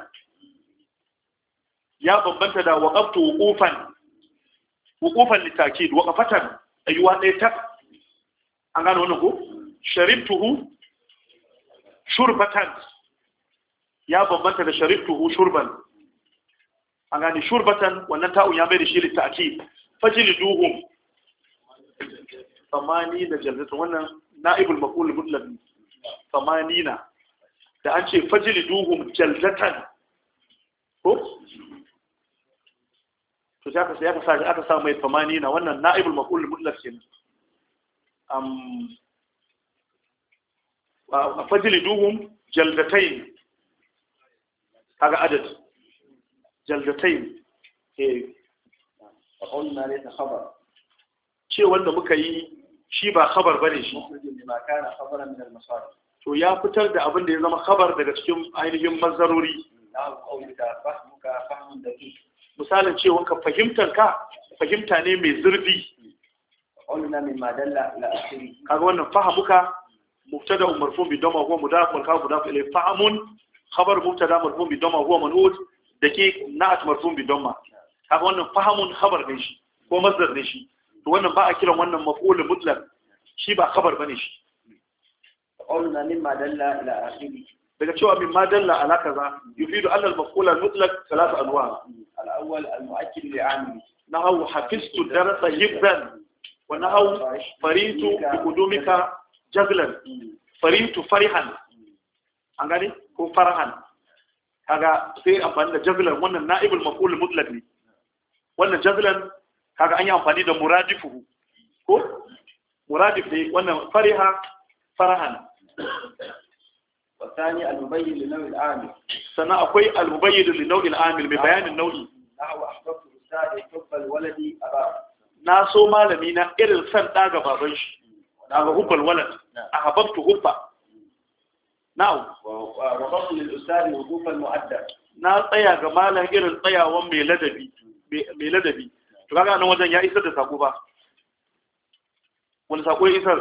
A: ya bambanta da waqaftu wuqufan wuqufan litakid waqafatan ayuwa ɗaya tak an gane wannan ko sharibtuhu shurbatan ya bambanta da sharibtuhu shurban an gane shurbatan wannan ta'un ya mai da shi litakid fajliduhum samani da jaldatan wannan na'ibul maqul mutlaq samanina da an ce fajliduhum jaldatan ko to sai aka sai aka sa aka sa mai samanina wannan na'ibul maqul mutlaq kenan am wa fajliduhum jaldatayn kaga adad jaldatayn eh qawlna laysa khabar ce wanda muka yi shi ba khabar bane shi to ya fitar da abin da ya zama khabar daga cikin ainihin mazarori misalin cewa ka fahimtar ka fahimta ne mai zurfi kaga wannan fahamuka mubtada marfu bi dama huwa mudaf wal khabar mudaf ilayhi fahamun khabar mubtada marfu bi dama huwa man'ut dake na'at marfu bi dama kaga wannan fahamun khabar ne shi ko mazdar ne shi to wannan ba a kiran wannan maf'ul mutlaq shi ba khabar bane shi qawluna mimma dalla ila akhiri daga cewa mimma dalla ala kaza yufidu anna al-maf'ul al-mutlaq thalath anwa' al-awwal al-mu'akkid li'amili nahu hafiztu darasa hibban wa nahu faritu bi qudumika jazlan faritu farihan an gane ko farahan kaga sai amfani da jazlan wannan na'ibul maf'ul mutlaq ne wannan jazlan kaga an yi amfani da muradifuhu ko muradif ne wannan fariha farahan wasani al-mubayyin li naw' al-amil sana akwai al-mubayyin li naw' al-amil mai bayanin nau'i nahwa ahbabtu ustadi hubbal waladi aba na so malami na irin san da ga baban shi daga hubbal walad ahbabtu hubba na'u wa rabatu lil ustadi hubbal mu'addab na tsaya ga malam irin tsayawan mai ladabi mai ladabi to kaga nan wajen ya isar da sako ba wani sako ya isar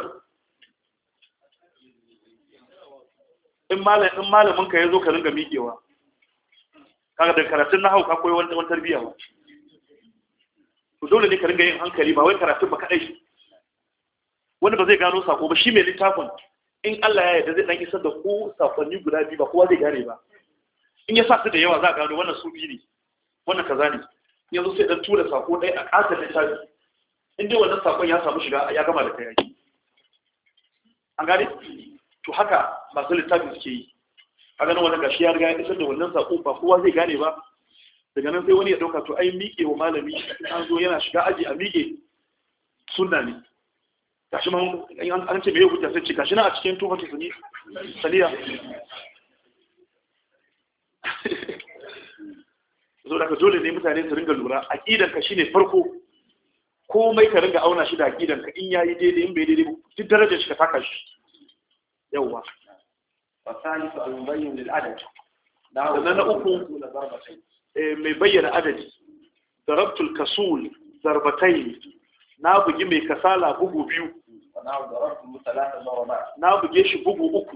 A: in malamin in malamin ka yazo ka ringa miƙewa kaga da karatun nahwu ka koyi wani tarbiyya ba to dole ne ka ringa yin hankali ba wai karatun ba kadai wani ba zai gano sako ba shi mai littafin in Allah ya yarda zai dan isar da ku sakonni guda biyu ba kowa zai gane ba in ya sa su da yawa za a gano wannan sufi ne wannan kaza ne yanzu sai dan tura sako ɗaya a ƙasar littafi in dai wannan sakon ya samu shiga ya gama da kai yaki an gane to haka masu littafi suke yi a ganin wannan gashi ya riga ya isar da wannan sako ba kowa zai gane ba daga nan sai wani ya dauka to ai miƙe wa malami an zo yana shiga aji a miƙe sunna ne gashi ma an ce me ya hujja sai ce gashi na a cikin tuhatu sunni saniya zo daga dole ne mutane su ringa lura aqidar ka shine farko komai ka ringa auna shi da aqidar ka in yayi daidai in bai daidai duk darajar shi ka taka shi yawa
B: wasalisu al-mubayyin lil adad
A: sannan na uku mai bayyana adadi darabtul kasul zarbatai na bugi mai kasala bugu biyu na buge shi bugu uku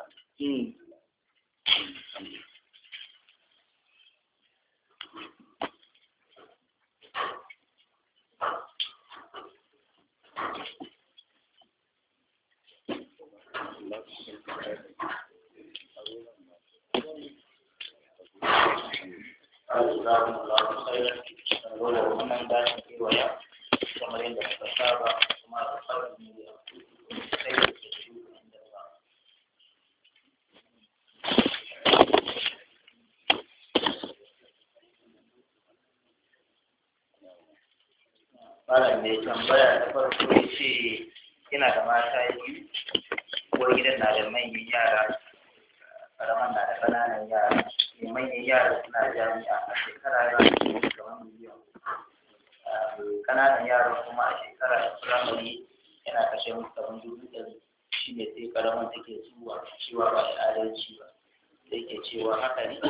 C: Malam mai tambaya da farko ya ce ina da mata biyu, ko gidan na da manyan yara, ƙaraman na da ƙananan yara, mai manyan yara suna jami'a a shekara yana da kamar miliyan. Ƙananan yara kuma a shekara da firamare yana kashe musu kamar dubu ɗari, shi ne sai ƙaraman take zuwa cewa ba da adalci ba, da yake cewa haka ne.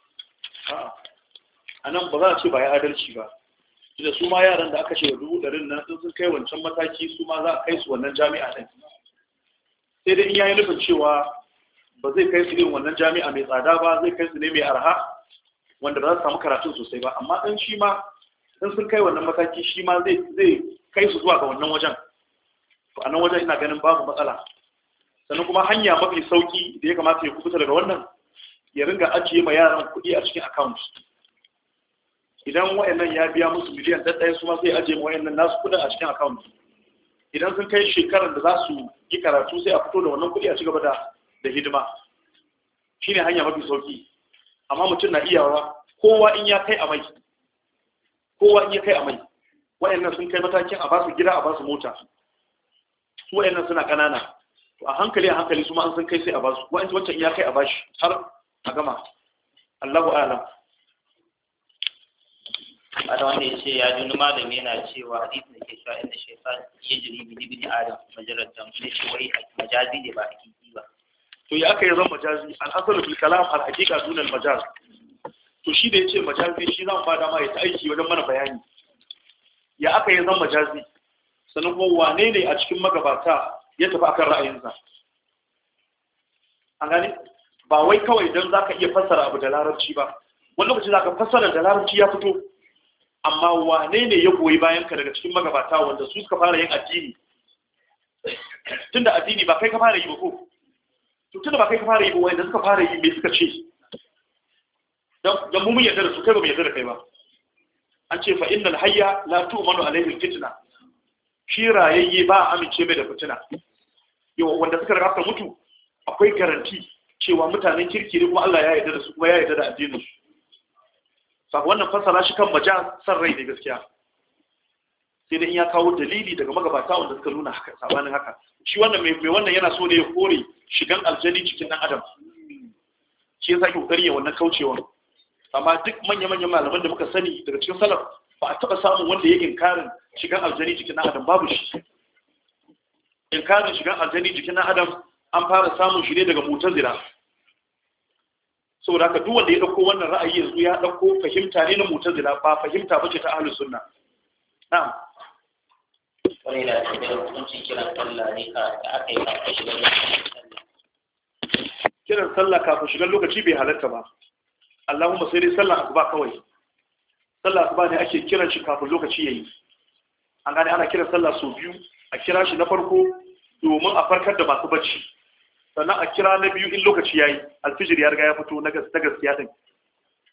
A: A nan ba za a ce ba ya adalci ba. da su ma yaran da aka ce wa dubu ɗarin nan sun kai wancan mataki su ma za a kai su wannan jami'a ɗin sai dai in yayi nufin cewa ba zai kai su irin wannan jami'a mai tsada ba zai kai su ne mai arha wanda ba za su samu karatun sosai ba amma ɗan shi ma in sun kai wannan mataki shi ma zai zai kai su zuwa ga wannan wajen to a nan wajen ina ganin babu matsala sannan kuma hanya mafi sauki da ya kamata ya kubuta daga wannan ya ringa ajiye ma yaran kuɗi a cikin account idan wayannan ya biya musu miliyan ɗaya su ma sai ajiye ma wayannan nasu kuɗin a cikin account idan sun kai shekarar da za su yi karatu sai a fito da wannan kuɗi a cigaba da da hidima shine hanya mafi sauki amma mutum na iyawa kowa in ya kai a mai kowa in ya kai a mai wayannan sun kai matakin a basu gida a basu mota su wayannan suna kanana to a hankali a hankali su ma an sun kai sai a basu wayannan wancan ya kai a bashi har a gama Allahu a'lam.
C: Ada wanda ya ce ya ji malami yana cewa hadisin da ke cewa inda shaitan ya jiri bi ibni adam majalar dam ne ce wai majazi ne ba hakiki ba.
A: To ya aka yi zan majazi al-asalu fil kalam al haqiqa dun al majaz. To shi da yace majazi shi zan ba dama ya ta aiki wajen mana bayani. Ya aka yi zan majazi sannan kuma wane ne a cikin magabata ya tafi akan ra'ayinsa. An gane ba wai kawai dan zaka iya fassara abu da larabci ba. Wani lokaci zaka fassara da larabci ya fito amma wane ne ya goyi bayan ka daga cikin magabata wanda su suka fara yin addini tunda addini ba kai ka fara yi ba ko to tunda ba kai ka fara yi ba wanda suka fara yi me suka ce dan mu mun yarda da su kai ba mu yarda da kai ba an ce fa innal hayya la tu'manu alayhi fitna shi rayayye ba amince mai da fitina yau wanda suka riga suka mutu akwai garanti cewa mutanen kirki ne kuma Allah ya yarda da su kuma ya yarda da addinin su saka wannan fassara shi kan majaz san rai ne gaskiya sai dai in ya kawo dalili daga magabata wanda suka nuna haka sabanin haka shi wannan mai wannan yana so ne ya kore shigan aljani cikin dan adam shi yasa ke kokari ya wannan kaucewa amma duk manya-manyan malaman da muka sani daga cikin salaf ba a taba samun wanda ya inkarin shigan aljani cikin dan adam babu shi inkarin shigan aljani cikin dan adam an fara samun shi ne daga mu'tazila saboda haka duk wanda ya dauko wannan ra'ayi yanzu ya dauko fahimta ne na mu'tazila ba fahimta bace ta ahlus sunna na'am
C: wani da ke da hukunci kiran sallah ne ka da aka yi kafin shigar lokaci
A: kiran sallah kafin shigar lokaci bai halatta ba Allahumma sai dai sallah asuba kawai sallah asuba ne ake kiran shi kafin lokaci yayi an gane ana kiran sallah sau biyu a kira shi na farko domin a farkar da masu bacci sannan a kira na biyu in lokaci yayi alfijir ya riga ya fito na gaskiya din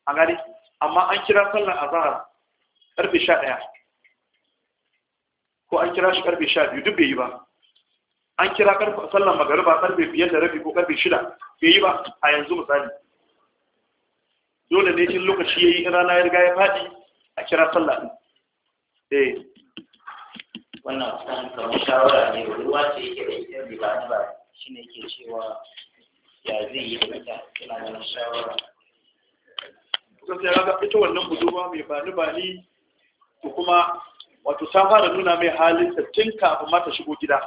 A: an gani amma an kira sallar azhar karfe sha ɗaya ko an kira shi karfe sha biyu duk bai yi ba. An kira sallar magariba karfe biyar da rabi ko karfe shida bai yi ba a yanzu misali. Dole ne in lokaci ya yi rana ya riga ya faɗi a kira sallah ɗin. Eh.
C: Wannan kusan kamar shawara ne ruwa ce yake da ita bai ba ba shi ne yake cewa ya zai yi da ita yana ganin shawara.
A: Kusan sai ga ita wannan budurwa mai bani bani ko kuma wato ta fara nuna mai halin ta tun kafin ma ta shigo gida.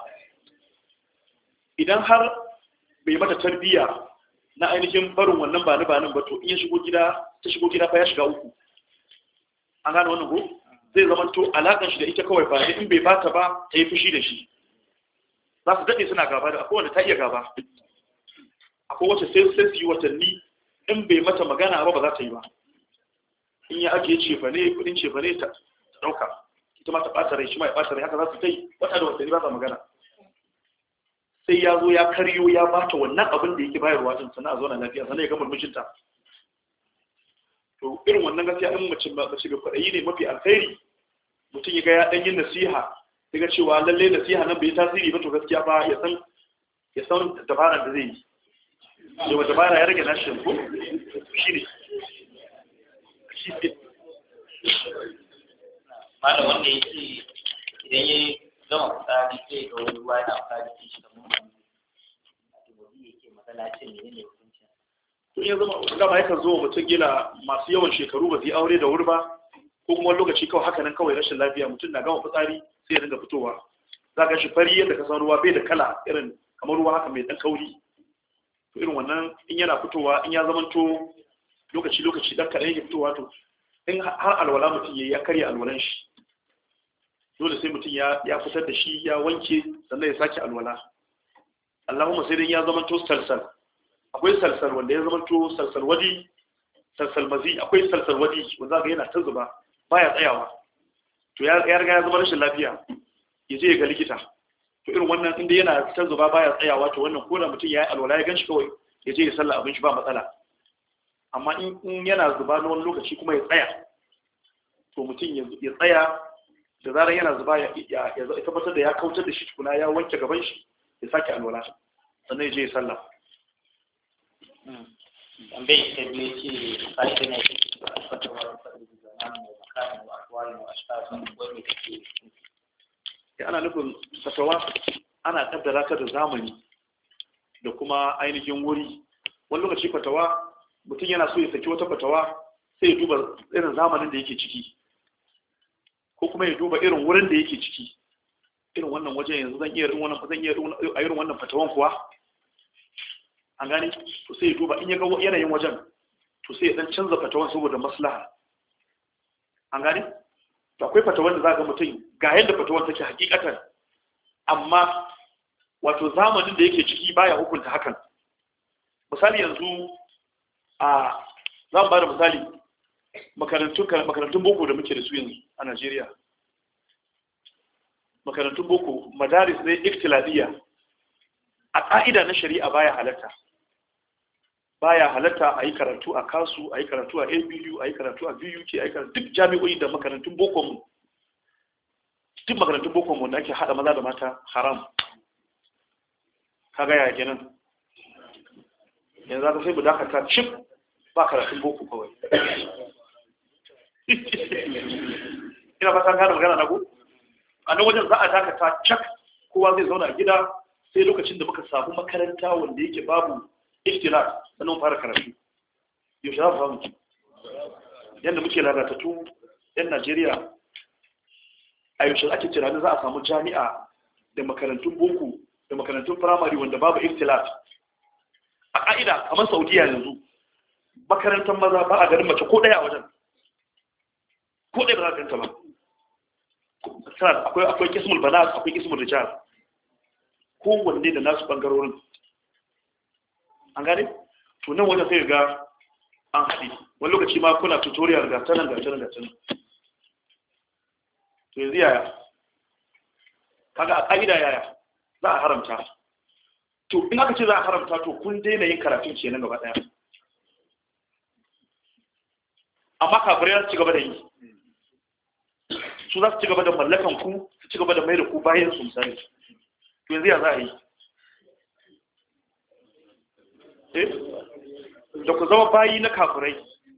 A: Idan har bai mata tarbiyya na ainihin barin wannan bani banin ba to in ya shigo gida ta shigo gida fa ya shiga uku. An gane wannan ko? Zai zama to alaƙar shi da ita kawai ba in bai bata ba ta yi fushi da shi. Za su daɗe suna gaba da akwai wanda ta iya gaba. Akwai wacce sai sai su yi watanni in bai mata magana ba ba za ta yi ba. In ya ajiye cefane kudin cefane ta ɗauka. Ita ma ta ɓata rai shi ma ya ɓata rai haka za su ta yi wata da watanni ba ta magana. Sai ya zo ya karyo ya bata wannan abin da yake bayarwa din sana a zo na lafiya sannan ya ga murmushinta. To irin wannan gaskiya in mace mace ga kwadayi ne mafi alkhairi mutum ya ga ya dan yin nasiha daga cewa lalle nasiha nan bai tasiri ba to gaskiya ba ya san ya san dabara da zai yi. Yau dabara ya rage nashi ko shine shi
C: malam wanda yake idan ya gama fitsari sai ga wani ruwa yana fitsari sai shi kamar wani wani yake matsalacin ne ne hukuncin.
A: To ya zama gama yakan zo mutum gila masu yawan shekaru ba su yi aure da wuri ba ko kuma lokaci kawai haka nan kawai rashin lafiya mutum na gama fitsari sai ya dinga fitowa. Za ka shi fari yadda ka san ruwa bai da kala irin kamar ruwa haka mai dan kauri. To irin wannan in yana fitowa in ya zamanto lokaci lokaci dan kaɗan yake fitowa to in har alwala mutum ya karya alwalan shi. Dole sai mutum ya fitar da shi ya wanke sannan ya sake alwala. Allahumma sai dai ya zama to salsal. Akwai salsal wanda ya zama to salsal wadi, salsal mazi, akwai salsal wadi wanda zaka yana ta zuba baya tsayawa. To ya ya riga ya zama rashin lafiya. Ya je ya ga likita. To irin wannan inda yana ta zuba baya tsayawa to wannan ko da mutum ya yi alwala ya ganshi kawai ya je ya salla abin shi ba matsala. Amma in yana zuba na wani lokaci kuma ya tsaya. To mutum ya tsaya da zarar yana zuba ya tabbatar da ya kautar da shi tukuna ya wanke gaban shi ya sake alwala sannan ya je ya sallah.
C: Tambayi ta biyu ce fa'ida ne a fatawar fadi da zamanin da makamin wa akwai wa ashafin wani take.
A: Ya ana nufin fatawa ana kaddara ta da zamani da kuma ainihin wuri. Wani lokaci fatawa mutum yana so ya saki wata fatawa sai ya duba irin zamanin da yake ciki. Ko kuma ya duba irin wurin da yake ciki irin wannan wajen yanzu zan iya irin wannan zan iya a irin wannan fatawan kuwa an gane to sai ya duba in ya ga yanayin wajen to sai ya dan canza fatawan saboda maslaha an gane to akwai fatawan da za ga mutum ga yadda fatawan take hakikatan amma wato zamanin da yake ciki baya hukunta hakan. Misali yanzu a zan ba da misali makarantun makarantun boko da muke da su yanzu a Najeriya. Makarantun boko madaris ne ikhtilafiyya a ƙa'ida na shari'a baya halatta baya halatta a yi karatu a kasu a yi karatu a A B U a yi karatu a B U K a yi karatu duk jami'o'i da makarantun boko mu duk makarantun boko mu da ake hada maza da mata haram kaga ya kenan yanzu za ka sai mu dakata cif ba karatun boko kawai. Ina fatan gane magana na ku a nan wajen za a dakata cak kowa zai zauna a gida sai lokacin da muka samu makaranta wanda yake babu ikhtilaf sannan fara karatu. Yaushe za mu samu yadda muke lalatattu yan Najeriya a yaushe ake tunanin za a samu jami'a da makarantun boko da makarantun firamare wanda babu ikhtilaf. A ƙa'ida kamar Saudiya yanzu makarantar maza ba a garin mace ko ɗaya a wajen ko ɗaya ba za a ganta ba. Akwai akwai kismul banat akwai kismul rijal kowanne da nasu bangarorin an gane to nan wajen sai ga an haɗe wani lokaci ma kuna tutorial ga tanan ga tanan ga tanan to yanzu yaya kaga a ƙa'ida yaya za a haramta to in aka ce za a haramta to kun daina yin karatun kenan gaba ɗaya amma kafirai za su ci gaba da yi su za su ci gaba da mallakan ku su ci gaba da mai da ku bayan su misali to yanzu ya za a yi eh da ku zama bayi na kafirai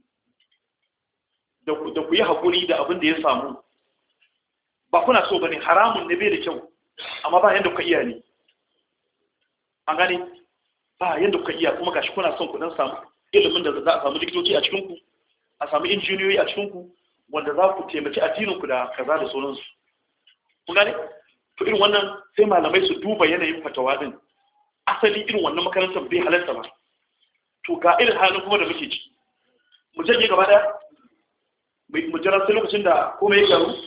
A: da ku yi haƙuri da abin da ya samu ba kuna so bane haramun ne bai da kyau amma ba yanda kuka iya ne an gane ba yanda kuka iya kuma gashi kuna son ku dan samu ilimin da za a samu likitoci a cikin ku a samu injiniyoyi a cikin ku wanda za ku taimaki addinin ku da kaza da sauransu kun gane to irin wannan sai malamai su duba yanayin fatawa din asali irin wannan makarantar bai halarta ba to ga irin halin kuma da muke ciki mu janye gaba daya mu jira sai lokacin da komai ya garu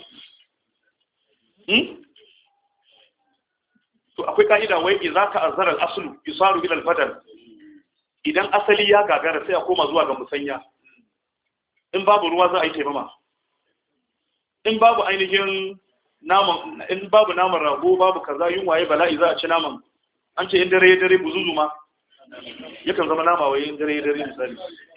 A: to akwai ka'ida wai idza ta'azzara al-aslu yusaru ila al-badal idan asali ya gagara sai a koma zuwa ga musanya in babu ruwa za a yi taimama in babu ainihin naman in babu naman rago babu kaza yunwaye bala'i za a ci naman an ce in dare dare buzuzu ma yakan zama nama wai in dare dare misali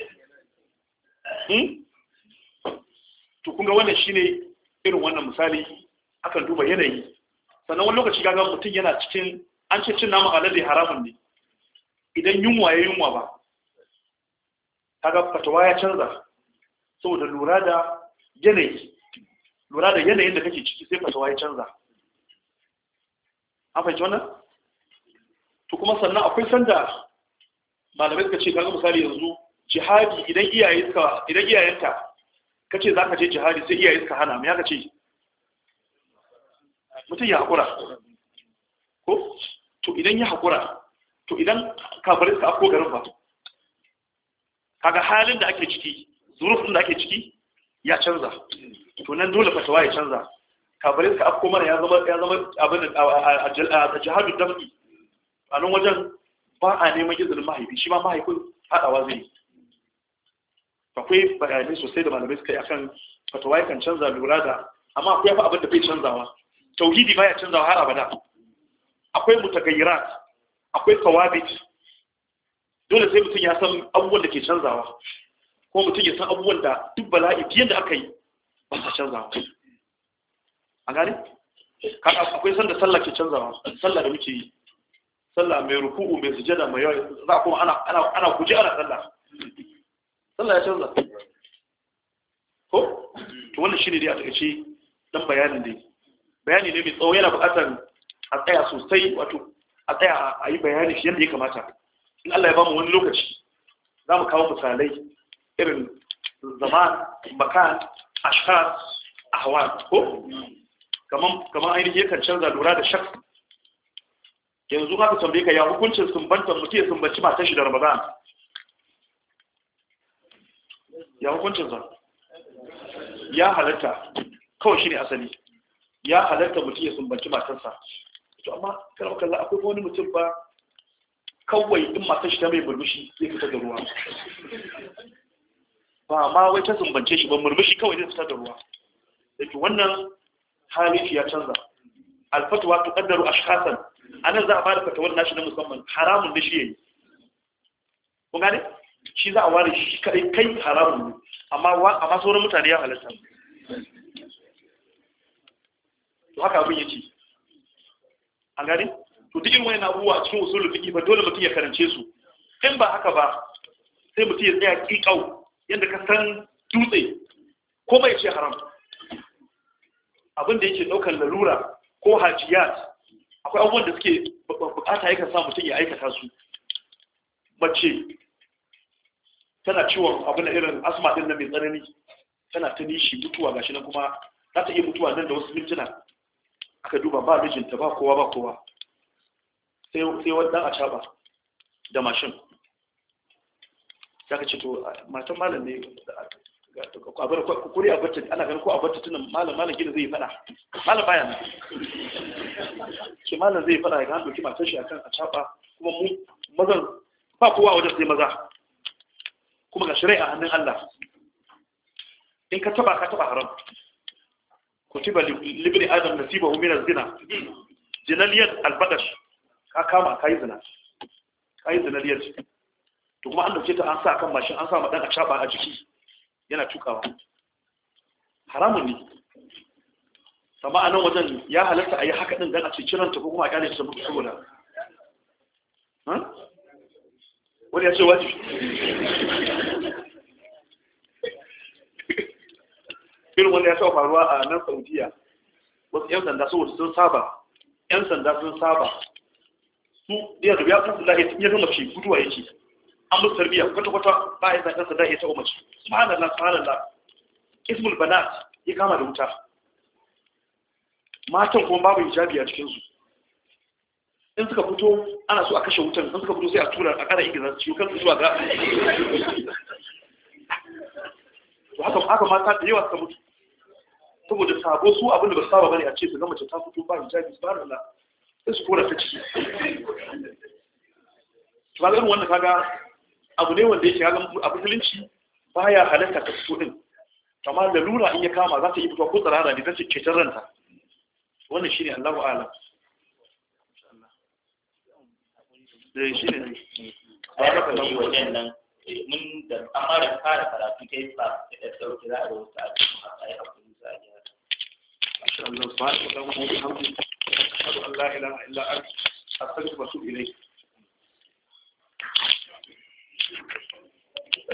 A: hmm to kun ga wannan shine irin wannan misali akan duba yanayi sannan wani lokaci gaga mutum yana cikin an ce cin naman alade haramun ne idan yunwa ya yunwa ba kaga fatawa ya canza saboda lura da yanayi lura da yanayin da kake ciki sai fatawa ya canza an fahimci wannan to kuma sannan akwai sanda malamai suka ce kaga misali yanzu jihadi idan iyaye suka idan iyayenta kace zaka je jihadi sai iyaye suka hana me ya kace mutum ya haƙura ko to idan ya haƙura to idan kafirai suka afko garin ba kaga halin da ake ciki zurufin da ake ciki ya canza to nan dole fatawa ya canza kafirai suka afko mana ya zama ya zama abin a jihadu dafi a nan wajen ba a neman izinin mahaifi shi ma mahaifin haɗawa zai yi akwai bayanai sosai da malamai suka yi akan fatawa ya kan canza lura da amma akwai fa abin da bai canzawa tauhidi baya canzawa har abada akwai mutagayyirat akwai kawabit dole sai mutum ya san abubuwan da ke canzawa ko mutum ya san abubuwan da duk bala'i biyan da aka yi ba sa canzawa a gani akwai sanda sallah ke canzawa sallah da muke yi sallah mai ruku'u mai sujada mai yawa za kuma ana ana ana kuje ana sallah sallah ya canza ko to wannan shine dai a takeice dan bayanin dai bayani ne mai tsawo yana buƙatar a tsaya sosai wato a tsaya a yi bayani shi yadda ya kamata in Allah ya bamu wani lokaci za mu kawo misalai irin zaman makan ashkar ahwal ko kaman kaman ainihin yakan canza lura da shak yanzu haka tambaye ka ya hukuncin sumbantar mutum ya sumbanci matar shi da Ramadan ya hukuncin sa ya halatta kawai shine asali ya halatta mutum ya sumbanci matarsa to amma kana kalla akwai wani mutum ba kawai in matar shi ta mai murmushi zai fita da ruwa ba ma wai ta sumbance shi ba murmushi kawai zai fita da ruwa yake wannan hali shi ya canza alfatwa tuqaddaru ashkhasan anan za a bada fatawar nashi na musamman haramun da shi yayi kun gane shi za a ware shi kai kai haramun ne amma amma sauran mutane ya halatta to haka abin yake an gane to duk irin wannan abubuwa cikin usulul fiqh ba dole mutum ya karance su in ba haka ba sai mutum ya tsaya kikau yanda ka san dutse ko bai ce haram abin da yake daukar lalura ko hajiyat akwai abubuwan da suke bukata yakan sa mutum ya aikata su mace tana ciwon abin da irin asma din nan mai tsanani tana ta nishi mutuwa gashi nan kuma za ta iya mutuwa nan da wasu mintuna aka duba ba mijinta ba kowa ba kowa sai sai wani dan acaba da mashin saka ce to matan malam ne a bar kuri a bacci ana ganin ko a bacci tunan malam malam gida zai fada malam baya nan shi malam zai fada ga doki matar shi akan acaba kuma mu mazan ba kowa wajen sai maza kuma ga shari'a hannun Allah in ka taba ka taba haram kutiba libni adam nasibahu min az-zina jinaliyat al-badash ka kama kai zina kai zinaliyat to kuma an dauke ta an sa kan mashin an sa ma dan acaba a jiki yana tukawa haramun ne. Amma a nan wajen ya halatta a yi haka ɗin don a ce kiranta ko kuma a kyale su mutu saboda wani ya ce wajibi. irin wanda ya taɓa faruwa a nan Saudiya, wasu 'yan sanda saboda sun saba 'yan sanda sun saba su iya da ya fi lahi ya gama ce guduwa yake an musu tarbiyya kwata-kwata ba ya zaɗan sanda ya taɓa mace subhanallah subhanallah ismul banat ya kama da wuta matan kuma babu hijabi a cikinsu in suka fito ana so a kashe wutan in suka fito sai a tura a ƙara ingiza su ciwo kan zuwa ga to haka haka mata da yawa suka mutu saboda sabo su abin da ba saba bane a ce su ga mace ta fito ba hijabi subhanallah sai su kora ta ciki to ga wannan kaga abu ne wanda yake kaga a musulunci baya halatta ta fito din kamar da lura in ya kama za ta yi fito ko tsarara ne ta ce cetar ranta wannan shine Allahu a'lam. da shi ne
C: a yaka yi wajen nan mun da amma da fara karatu ta yi ba da sauki za a da wasu a yi hakuri za a yi haka.
A: Masha Allah, subhanahu wa ta'ala, wa bihamdihi, ashhadu an la ilaha illa anta, astaghfiruka wa atubu ilayk.